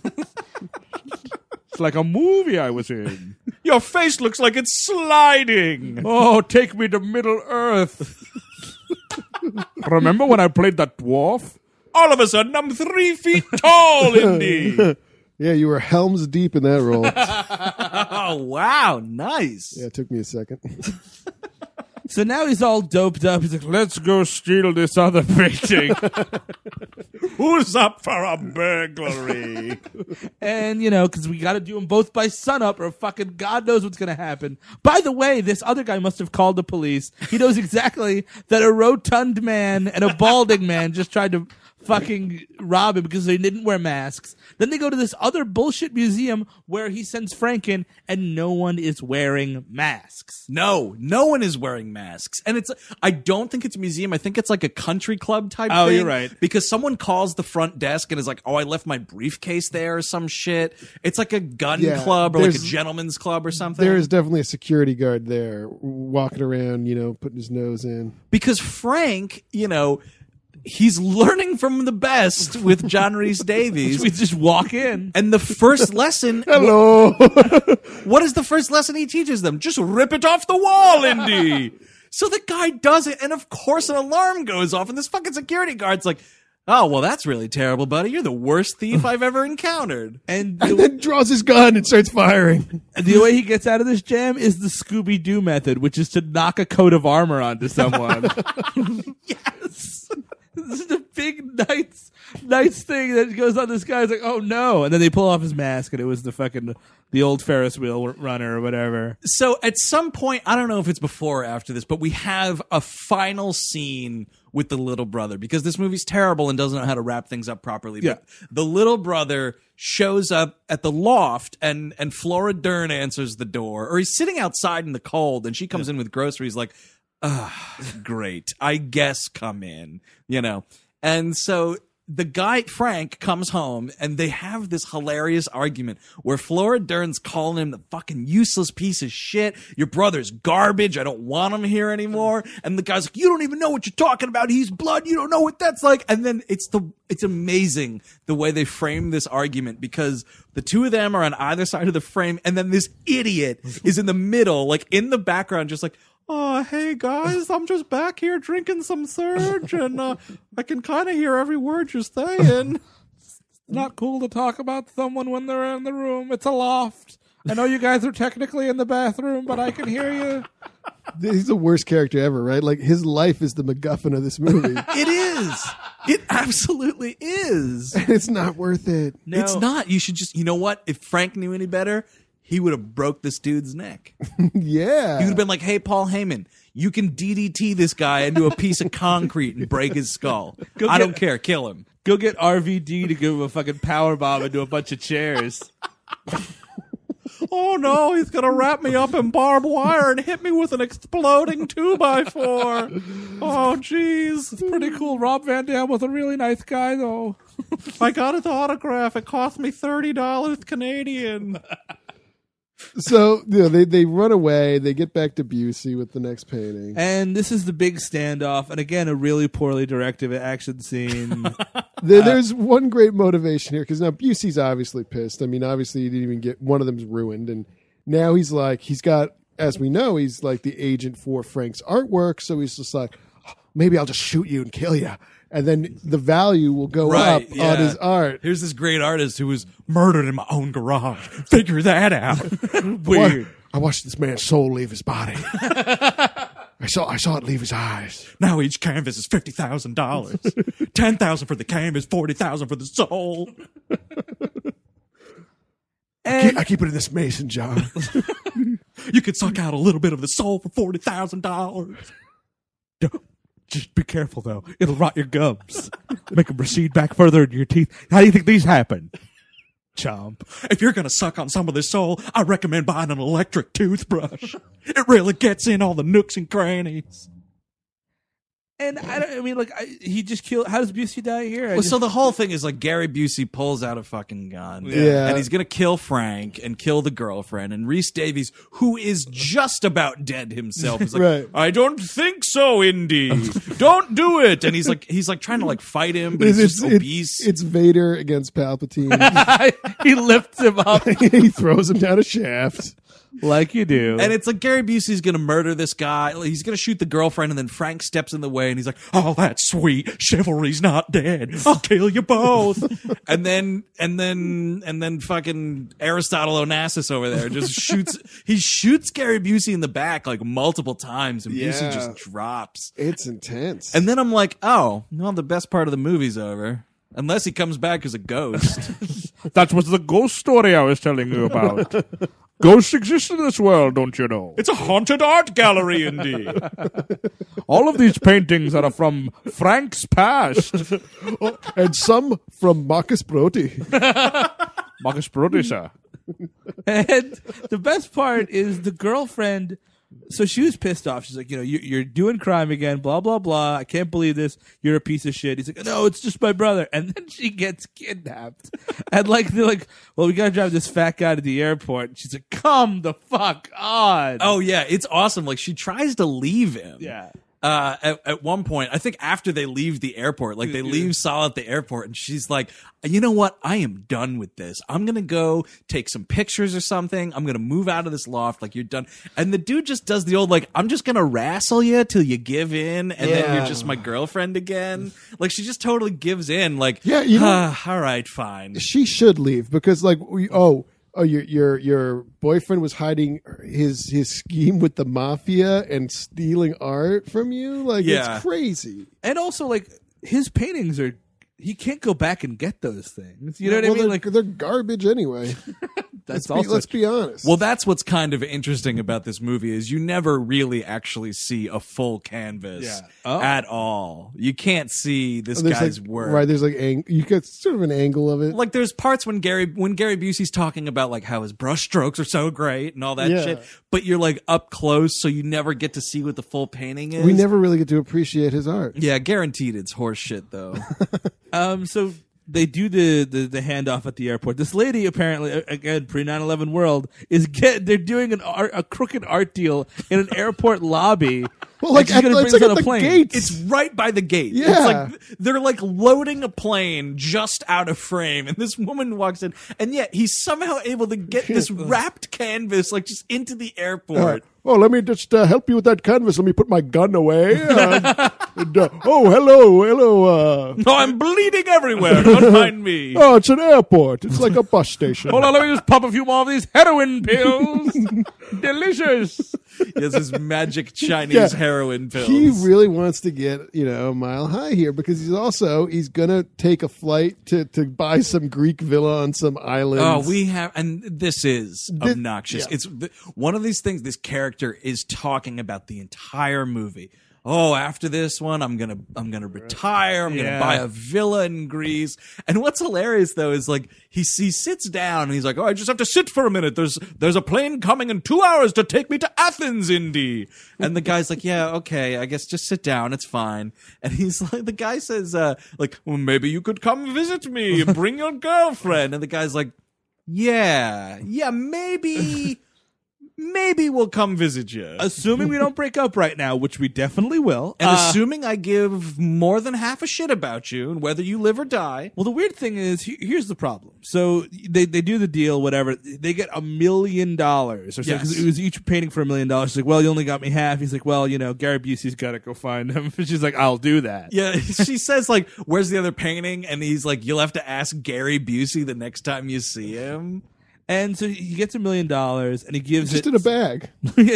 It's like a movie I was in. Your face looks like it's sliding. Oh, take me to Middle Earth. Remember when I played that dwarf? All of a sudden, I'm three feet tall, Indy. Yeah, you were helms deep in that role. Oh, wow. Nice. Yeah, it took me a second. So now he's all doped up. He's like, let's go steal this other painting. Who's up for a burglary? And, you know, because we got to do them both by sunup or fucking God knows what's going to happen. By the way, this other guy must have called the police. He knows exactly that a rotund man and a balding man just tried to fucking rob him because they didn't wear masks. Then they go to this other bullshit museum where he sends Frank in, and no one is wearing masks. No, no one is wearing masks. And it's, I don't think it's a museum. I think it's like a country club type Oh, thing. you're right. Because someone calls the front desk and is like, oh, I left my briefcase there or some shit. It's like a gun Yeah, club or like a there's- gentleman's club or something. There is definitely a security guard there walking around, you know, putting his nose in. Because Frank, you know, he's learning from the best with John Rhys Davies. We just walk in. And the first lesson, Hello. what is the first lesson he teaches them? Just rip it off the wall, Indy. So the guy does it, and of course an alarm goes off, and this fucking security guard's like, oh, well, that's really terrible, buddy. You're the worst thief I've ever encountered. And and the, then draws his gun and starts firing. and the way he gets out of this jam is the Scooby-Doo method, which is to knock a coat of armor onto someone. Yes. This is a big, nice, nice thing that goes on. This guy's like, oh no. And then they pull off his mask, and it was the fucking, the old Ferris wheel runner or whatever. So at some point, I don't know if it's before or after this, but we have a final scene with the little brother because this movie's terrible and doesn't know how to wrap things up properly. Yeah. But the little brother shows up at the loft and, and Flora Dern answers the door, or he's sitting outside in the cold and she comes in with groceries like, ah, great. I guess come in, you know. And so the guy, Frank, comes home and they have this hilarious argument where Flora Dern's calling him the fucking useless piece of shit. Your brother's garbage. I don't want him here anymore. And the guy's like, you don't even know what you're talking about. He's blood. You don't know what that's like. And then it's the, it's amazing the way they frame this argument because the two of them are on either side of the frame. And then this idiot is in the middle, like in the background, just like, oh, hey guys, I'm just back here drinking some Surge, and uh, I can kind of hear every word you're saying. Not cool to talk about someone when they're in the room. It's a loft. I know you guys are technically in the bathroom, but I can hear you. He's the worst character ever, right? Like his life is the MacGuffin of this movie. It is. It absolutely is. It's not worth it. No. It's not. You should just, you know what? If Frank knew any better, he would have broke this dude's neck. Yeah. He would have been like, hey, Paul Heyman, you can D D T this guy into a piece of concrete and break his skull. Go I get- don't care. Kill him. Go get R V D to give him a fucking power bomb into a bunch of chairs. Oh, no, he's going to wrap me up in barbed wire and hit me with an exploding two by four. Oh, jeez. It's pretty cool. Rob Van Dam was a really nice guy, though. I got his autograph. It cost me thirty dollars Canadian. So you know, they they run away. They get back to Busey with the next painting. And this is the big standoff, and again, a really poorly directed action scene. There, there's one great motivation here because now Busey's obviously pissed. I mean, obviously he didn't even get one of them's ruined, and now he's like he's got, as we know, he's like the agent for Frank's artwork. So he's just like, oh, maybe I'll just shoot you and kill you, and then the value will go Right, up yeah. on his art. Here's this great artist who was murdered in my own garage. Figure that out. Weird. I watched this man's soul leave his body. I saw I saw it leave his eyes. Now each canvas is fifty thousand dollars. ten thousand for the canvas, forty thousand for the soul. I keep, I keep it in this mason jar. You could suck out a little bit of the soul for forty thousand dollars. Just be careful, though. It'll rot your gums. Make them recede back further into your teeth. How do you think these happen? Chomp. If you're going to suck on some of this soul, I recommend buying an electric toothbrush. It really gets in all the nooks and crannies. And I don't. I mean, like, I, he just killed. How does Busey die here? I Well, just- so the whole thing is like Gary Busey pulls out a fucking gun. Yeah. And he's going to kill Frank and kill the girlfriend. And Rhys Davies, who is just about dead himself, is like, Right. I don't think so, Indy. Don't do it. And he's like, he's like trying to like fight him, but he's just it's, obese. it's Vader against Palpatine. he lifts him up He throws him down a shaft. like you do. And it's like Gary Busey's going to murder this guy. He's going to shoot the girlfriend, and then Frank steps in the way, and he's like, Oh, that's sweet. Chivalry's not dead. I'll kill you both. and then and then and then fucking Aristotle Onassis over there just shoots. He shoots Gary Busey in the back like multiple times, and Busey Yeah. just drops. It's intense. And then I'm like, oh, well, the best part of the movie's over. Unless he comes back as a ghost. that was the ghost story I was telling you about. Ghosts exist in this world, don't you know? It's a haunted art gallery, indeed. All of these paintings are from Frank's past. And some from Marcus Brody. Marcus Brody, sir. And the best part is the girlfriend. So she was pissed off. She's like, you know, you, you're doing crime again, blah, blah, blah. I can't believe this. You're a piece of shit. He's like, no, it's just my brother. And then she gets kidnapped. And like, they're like, well, we got to drive this fat guy to the airport. And she's like, come the fuck on. Oh yeah, it's awesome. Like she tries to leave him. Yeah. Uh, at, at one point, I think after they leave the airport, like they leave Saul at the airport, and she's like, "You know what? I am done with this. I'm gonna go take some pictures or something. I'm gonna move out of this loft. Like you're done." And the dude just does the old like, "I'm just gonna wrestle you till you give in, and then Yeah. you're just my girlfriend again." Like she just totally gives in. Like, Yeah, you know- "Ah, all right, fine." She should leave because, like, we, oh, oh, your your your boyfriend was hiding his his scheme with the mafia and stealing art from you. Like, Yeah. it's crazy. And also, like, his paintings are, he can't go back and get those things. You know what well, I mean? They're, Like, they're garbage anyway. that's Be- also let's be honest. Well, that's what's kind of interesting about this movie is you never really actually see a full canvas Yeah. Oh. at all. You can't see this there's guy's like, work. right? There's like ang- you get sort of an angle of it. Like there's parts when Gary when Gary Busey's talking about like how his brush strokes are so great and all that Yeah. shit, but you're like up close, so you never get to see what the full painting is. we never really get to appreciate his art. Yeah, guaranteed it's horse shit though. Um, so they do the, the, the handoff at the airport. This lady, apparently, a- again, pre nine eleven world, is get they're doing an art, a crooked art deal in an airport lobby. Well, like and she's at, gonna it's bring like us at on a the plane. gates. It's right by the gate. Yeah. It's like they're like loading a plane just out of frame, and this woman walks in, and yet he's somehow able to get this wrapped canvas like just into the airport. Uh, oh, let me just uh, help you with that canvas. Let me put my gun away. Uh, and, uh, oh, hello, hello. Uh, No, I'm bleeding everywhere. Don't mind me. oh, it's an airport. It's like a bus station. Hold on, let me just pop a few more of these heroin pills. Delicious. He has his magic Chinese Yeah. heroin pills. He really wants to get, you know, a mile high here because he's also he's gonna take a flight to, to buy some Greek villa on some island. Oh, we have, and this is This- obnoxious. yeah. It's th- one of these things. This character is talking about the entire movie. Oh, after this one, I'm gonna, I'm gonna retire. I'm Yeah. gonna buy a villa in Greece. And what's hilarious though is like he he sits down and he's like, oh, I just have to sit for a minute. There's there's a plane coming in two hours to take me to Athens, Indy. And the guy's like, yeah, okay, I guess just sit down. It's fine. And he's like, the guy says, uh, like, well, maybe you could come visit me. Bring your girlfriend. And the guy's like, yeah, yeah, maybe, maybe we'll come visit you. Assuming we don't break up right now, which we definitely will. And Uh, assuming I give more than half a shit about you and whether you live or die. well, the weird thing is, he- here's the problem. So they they do the deal, whatever. They get a million dollars or so because Yes. it was each painting for a million dollars. She's like, well, you only got me half. He's like, well, you know, Gary Busey's got to go find him. She's like, I'll do that. Yeah, she says like, "Where's the other painting?" And he's like, "You'll have to ask Gary Busey the next time you see him." And so he gets a million dollars and he gives just it in a bag.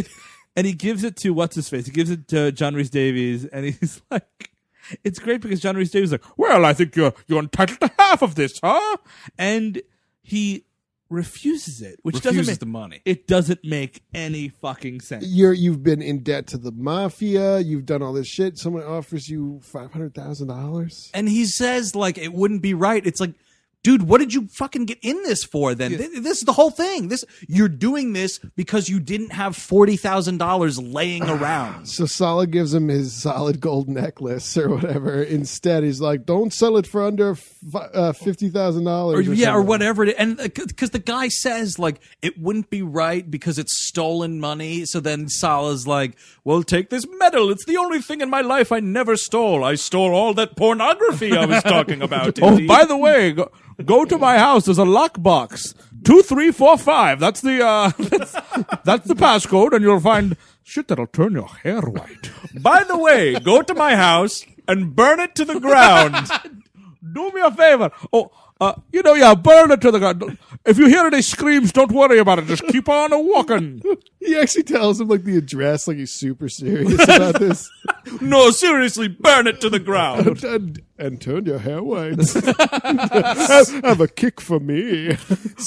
and he gives it to what's his face. He gives it to John Rhys Davies, and he's like, it's great because John Rhys Davies is like, well, I think you're you're entitled to half of this, huh? And he refuses it, which doesn't Refuses make the money. it doesn't make any fucking sense. You're you've been in debt to the mafia. You've done all this shit. Someone offers you five hundred thousand dollars. And he says like it wouldn't be right. It's like, dude, what did you fucking get in this for then? Th- This is the whole thing. This you're doing this because you didn't have forty thousand dollars laying around. So Sala gives him his solid gold necklace or whatever. Instead, he's like, "Don't sell it for under fi- uh, fifty thousand Or, dollars." yeah, or whatever. It is. And because the guy says like it wouldn't be right because it's stolen money. So then Salah's like, "Well, take this medal. It's the only thing in my life I never stole. I stole all that pornography I was talking about." Oh, indeed." by the way, go, go to my house. There's a lockbox. Two, three, four, five. That's the uh, that's, that's the passcode, and you'll find shit that'll turn your hair white. By the way, go to my house and burn it to the ground. Do me a favor. Oh, uh, you know, yeah, burn it to the ground. If you hear any screams, don't worry about it. Just keep on walking. He actually tells him like the address, like he's super serious about this. No, seriously, burn it to the ground. and, and turn your hair white. have, have a kick for me.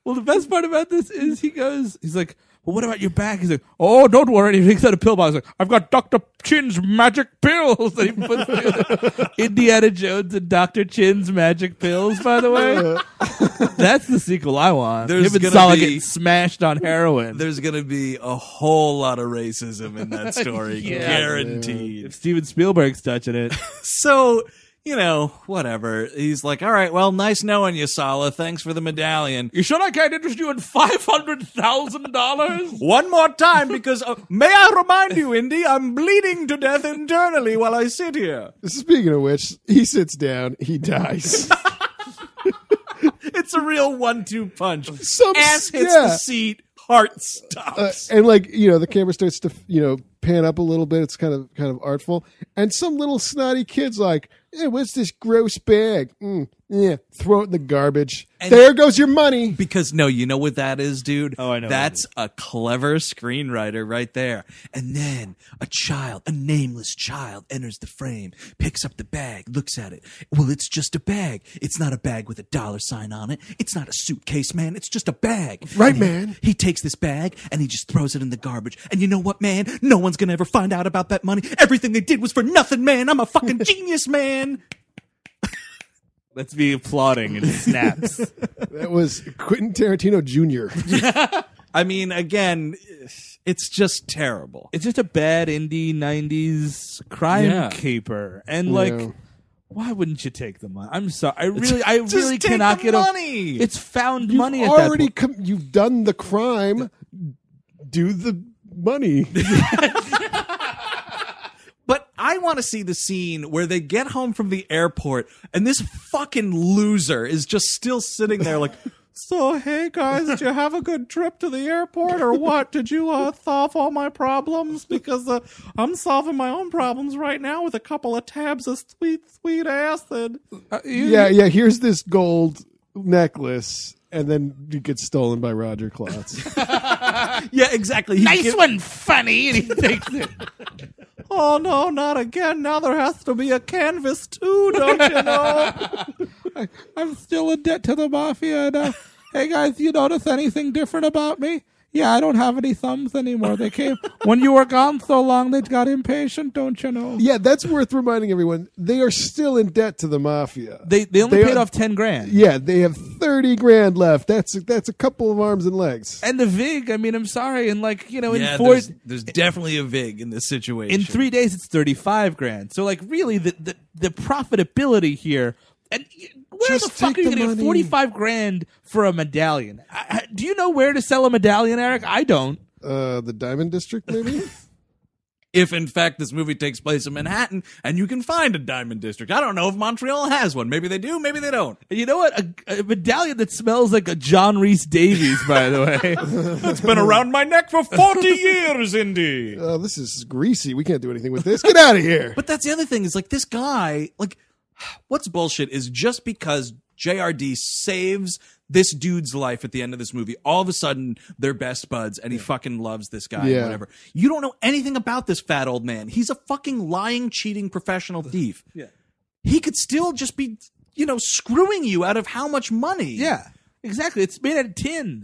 Well, the best part about this is he goes, he's like, well, what about your back? He's like, oh, don't worry. He takes out a pill box. He's like, I've got Doctor Chin's magic pills. And he puts together Indiana Jones and Doctor Chin's magic pills, by the way. That's the sequel I want. There's Him and gonna Sala be- getting smashed on heroin. There's gonna be a whole lot of racism in that story, Yeah. guaranteed. If Steven Spielberg's touching it. So, you know, whatever. He's like, all right, well, nice knowing you, Sala. Thanks for the medallion. You sure I can't interest you in five hundred thousand dollars? One more time, because uh, may I remind you, Indy, I'm bleeding to death internally while I sit here. Speaking of which, he sits down, he dies. It's a real one-two punch. Some- Ass hits yeah. the seat, heart Uh, stops. and like you know, the camera starts to you know pan up a little bit. It's kind of kind of artful. And some little snotty kid's like, "Hey, what's this gross bag? Mm, yeah, throw it in the garbage. And- there goes your money." Because no, you know what that is, dude? Oh, I know what That's a clever screenwriter right there. And then a child, a nameless child, enters the frame, picks up the bag, looks at it. Well, it's just a bag. It's not a bag with a dollar sign on it. It's not a suitcase, man. It's just a bag. Right, And he- man. He takes this bag and he just throws it in the garbage. And you know what, man? No one's gonna ever find out about that money. Everything they did was for nothing, man. I'm a fucking genius, man. Let's be applauding and snaps. That was Quentin Tarantino Junior I mean, again, it's just terrible. It's just a bad indie nineties crime Yeah. caper. And Yeah. like, why wouldn't you take the money? I'm sorry. I really, I Just really take cannot the get a- money. It's found You've money at already that point. com- you've done the crime. Do the money. But I want to see the scene where they get home from the airport and this fucking loser is just still sitting there like, so, hey guys, did you have a good trip to the airport or what? Did you uh, solve all my problems? Because uh, I'm solving my own problems right now with a couple of tabs of sweet, sweet acid. Uh, you- yeah, yeah. Here's this gold necklace, and then it gets stolen by Roger Klotz. Yeah, exactly. He Nice give- one, funny. And he takes it. Oh, no, not again. Now there has to be a canvas too, don't you know? I'm still in debt to the mafia. And, uh, hey guys, you notice anything different about me? Yeah, I don't have any thumbs anymore. They came when you were gone so long. They got impatient, don't you know? Yeah, that's worth reminding everyone. They are still in debt to the mafia. They they only They paid are- off ten grand. Yeah, they have thirty grand left. That's that's a couple of arms and legs. And the vig, I mean, I'm sorry, and like you know, in Yeah, four, there's, there's definitely a vig in this situation. in three days, it's thirty-five grand. So like, really, the the, the profitability here. And where Just the fuck take are you the going to get money. forty-five grand for a medallion? I, I- do you know where to sell a medallion, Eric? I don't. Uh, the Diamond District, maybe. If in fact this movie takes place in Manhattan and you can find a diamond district. I don't know if Montreal has one. Maybe they do, maybe they don't. And you know what? A, a medallion that smells like a John Rhys Davies, by the way. It's been around my neck for forty years, Indy. Oh, this is greasy. We can't do anything with this. Get out of here. But that's the other thing is like this guy, like what's bullshit is just because J R D saves this dude's life at the end of this movie, all of a sudden they're best buds and he fucking loves this guy Yeah. and whatever. You don't know anything about this fat old man. He's a fucking lying, cheating professional thief. Yeah. He could still just be, you know, screwing you out of how much money. Yeah, exactly. It's made out of tin.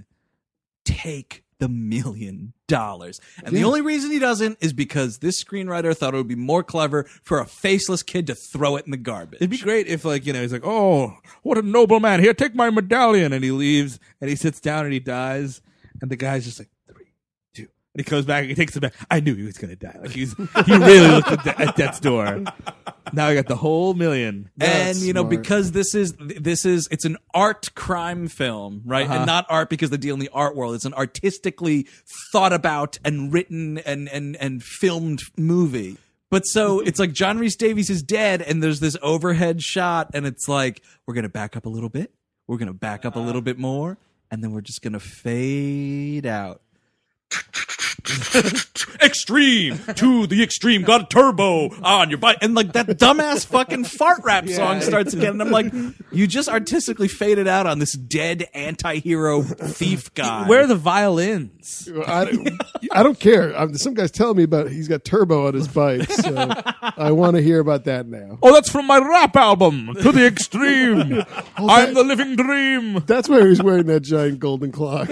Take the million dollars. And the only reason he doesn't is because this screenwriter thought it would be more clever for a faceless kid to throw it in the garbage. It'd be great if, like, you know, he's like, oh, what a noble man. Here, take my medallion. And he leaves, and he sits down, and he dies. And the guy's just like, three, two. And he comes back, and he takes it back. I knew he was going to die. Like, he's, he really looked at, de- at death's door. Now I got the whole million. and That's you know smart. because this is this is it's an art crime film, right? Uh-huh. And not art because they deal in the art world. It's an artistically thought about and written and and and filmed movie. But so it's like John Rhys Davies is dead, and there's this overhead shot, and it's like we're gonna back up a little bit, we're gonna back up a little bit more, and then we're just gonna fade out. extreme to the extreme, got a turbo on your bike, and like that dumbass fucking fart rap song starts again, and I'm like, you just artistically faded out on this dead anti-hero thief guy. Where are the violins? I don't, I don't care. I'm, some guy's telling me about he's got turbo on his bike, so I want to hear about that now. Oh, that's from my rap album, To the Extreme. I'm the living dream. That's why he was wearing that giant golden clock.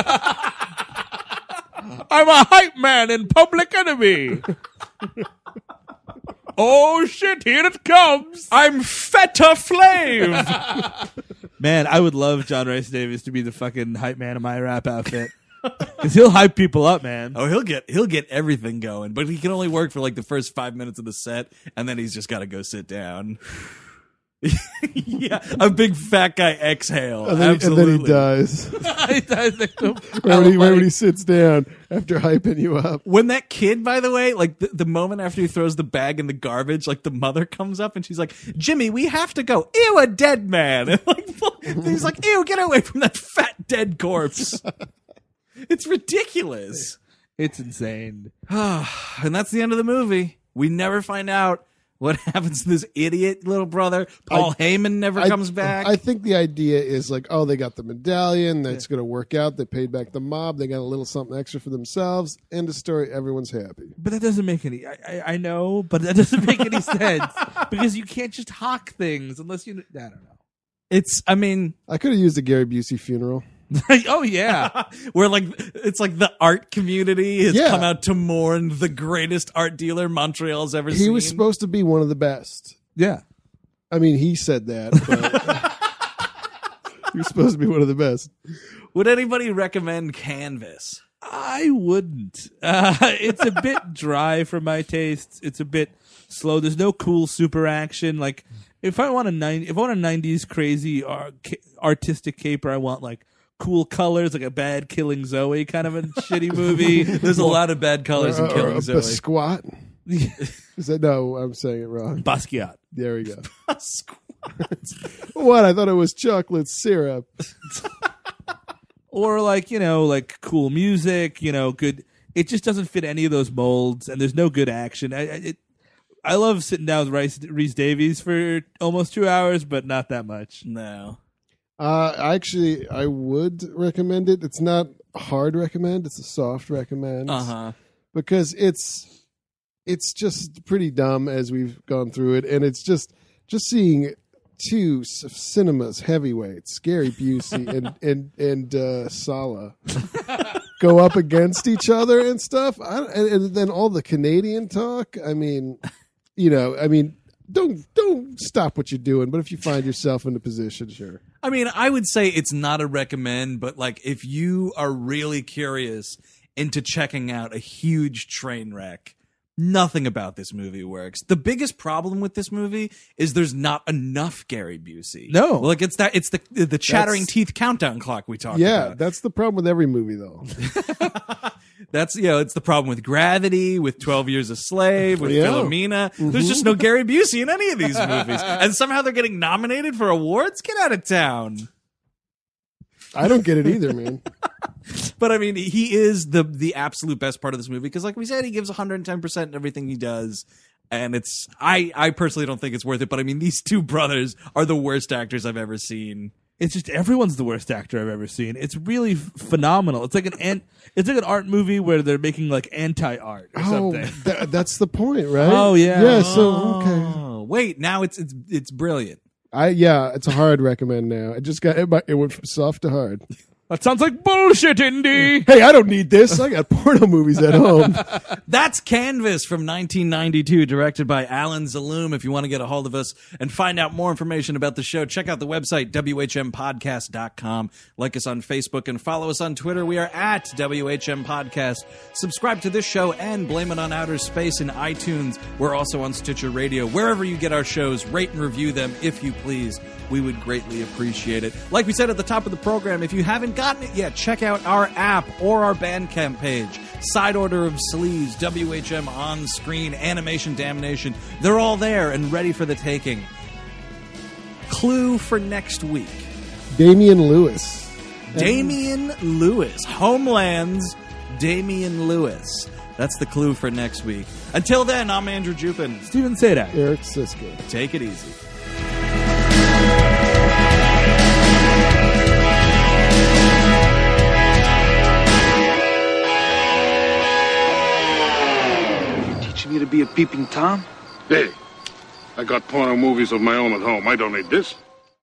I'm a hype man in Public Enemy. Oh, shit, here it comes. I'm Feta Flav. Man, I would love John Rice Davis to be the fucking hype man in my rap outfit. Because he'll hype people up, man. Oh, he'll get he'll get everything going, but he can only work for like the first five minutes of the set, and then he's just got to go sit down. Yeah, a big fat guy exhale. And then, Absolutely. and then he dies. I, I think the- Right when, he, right when like- he sits down after hyping you up. When that kid, by the way, like the, the moment after he throws the bag in the garbage, like the mother comes up and she's like, Jimmy, we have to go. Ew, a dead man. And like, he's like, ew, get away from that fat dead corpse. It's ridiculous. It's insane. And that's the end of the movie. We never find out what happens to this idiot little brother. Paul Heyman never I- comes back. I think the idea is like, oh, they got the medallion. That's going to work out. They paid back the mob. They got a little something extra for themselves. End of story. Everyone's happy. But that doesn't make any. I, I, I know, but that doesn't make any sense because you can't just hawk things unless you. I don't know. It's, I mean, I could have used a Gary Busey funeral. Oh yeah, where like it's like the art community has Yeah. come out to mourn the greatest art dealer Montreal's ever He seen. was supposed to be one of the best. yeah. I mean, he said that, but he was supposed to be one of the best. Would anybody recommend Canvas? I wouldn't. Uh, it's a bit dry for my tastes. It's a bit slow. There's no cool super action. Like if I want a nine, if I want a nineties crazy ar- ca- artistic caper, I want like cool colors, like a Bad Killing Zoe kind of a shitty movie. There's a lot of bad colors in Or- or Killing a Zoe. squat. Is that no? I'm saying it wrong. Basquiat. There we go. Squat. What? I thought it was chocolate syrup. Or like, you know, like cool music, you know, good. It just doesn't fit any of those molds, and there's no good action. I, I, it, I love sitting down with Rice, Reese Davies for almost two hours, but not that much. No. Uh, actually, I would recommend it. It's not a hard recommend. It's a soft recommend. Uh huh. Because it's it's just pretty dumb as we've gone through it, and it's just just seeing two c- cinemas heavyweights, Gary Busey and and and uh, Sala, go up against each other and stuff. I, and, and then all the Canadian talk. I mean, you know, I mean, don't don't stop what you're doing. But if you find yourself in a position, sure. I mean, I would say it's not a recommend, but like if you are really curious into checking out a huge train wreck, nothing about this movie works. The biggest problem with this movie is there's not enough Gary Busey. No. Like it's that it's the the chattering That's- teeth countdown clock we talked Yeah, about. that's the problem with every movie, though. That's, you know, it's the problem with Gravity, with twelve Years a Slave, with Yeah. Philomena. There's just no Gary Busey in any of these movies. And somehow they're getting nominated for awards? Get out of town. I don't get it either, man. But I mean, he is the the absolute best part of this movie because, like we said, he gives one hundred ten percent in everything he does. And it's, I, I personally don't think it's worth it. But I mean, these two brothers are the worst actors I've ever seen. It's just everyone's the worst actor I've ever seen. It's really f- phenomenal. It's like an, an it's like an art movie where they're making like anti-art or Oh, something. tha- that's the point, right? Oh, yeah. Yeah. So okay. Oh, wait, now it's it's it's brilliant. I yeah, it's a hard recommend now. It just got it, might- it went from soft to hard. That sounds like bullshit, Indy. Hey, I don't need this. I got porno movies at home. That's Canvas from nineteen ninety-two, directed by Alan Zaloom. If you want to get a hold of us and find out more information about the show, check out the website, W H M podcast dot com. Like us on Facebook and follow us on Twitter. We are at W H M Podcast. Subscribe to this show and Blame It on Outer Space in iTunes. We're also on Stitcher Radio. Wherever you get our shows, rate and review them if you please. We would greatly appreciate it. Like we said at the top of the program, if you haven't gotten it yet, check out our app or our Bandcamp page. Side Order of Sleaze, W H M On Screen, Animation Damnation. They're all there and ready for the taking. Clue for next week. Damian Lewis. Damian Lewis, Homeland's Damian Lewis. That's the clue for next week. Until then, I'm Andrew Jupin. Steven Sadak. Eric Siska. Take it easy. Teaching me to be a peeping Tom? Hey, I got porno movies of my own at home. I don't need this.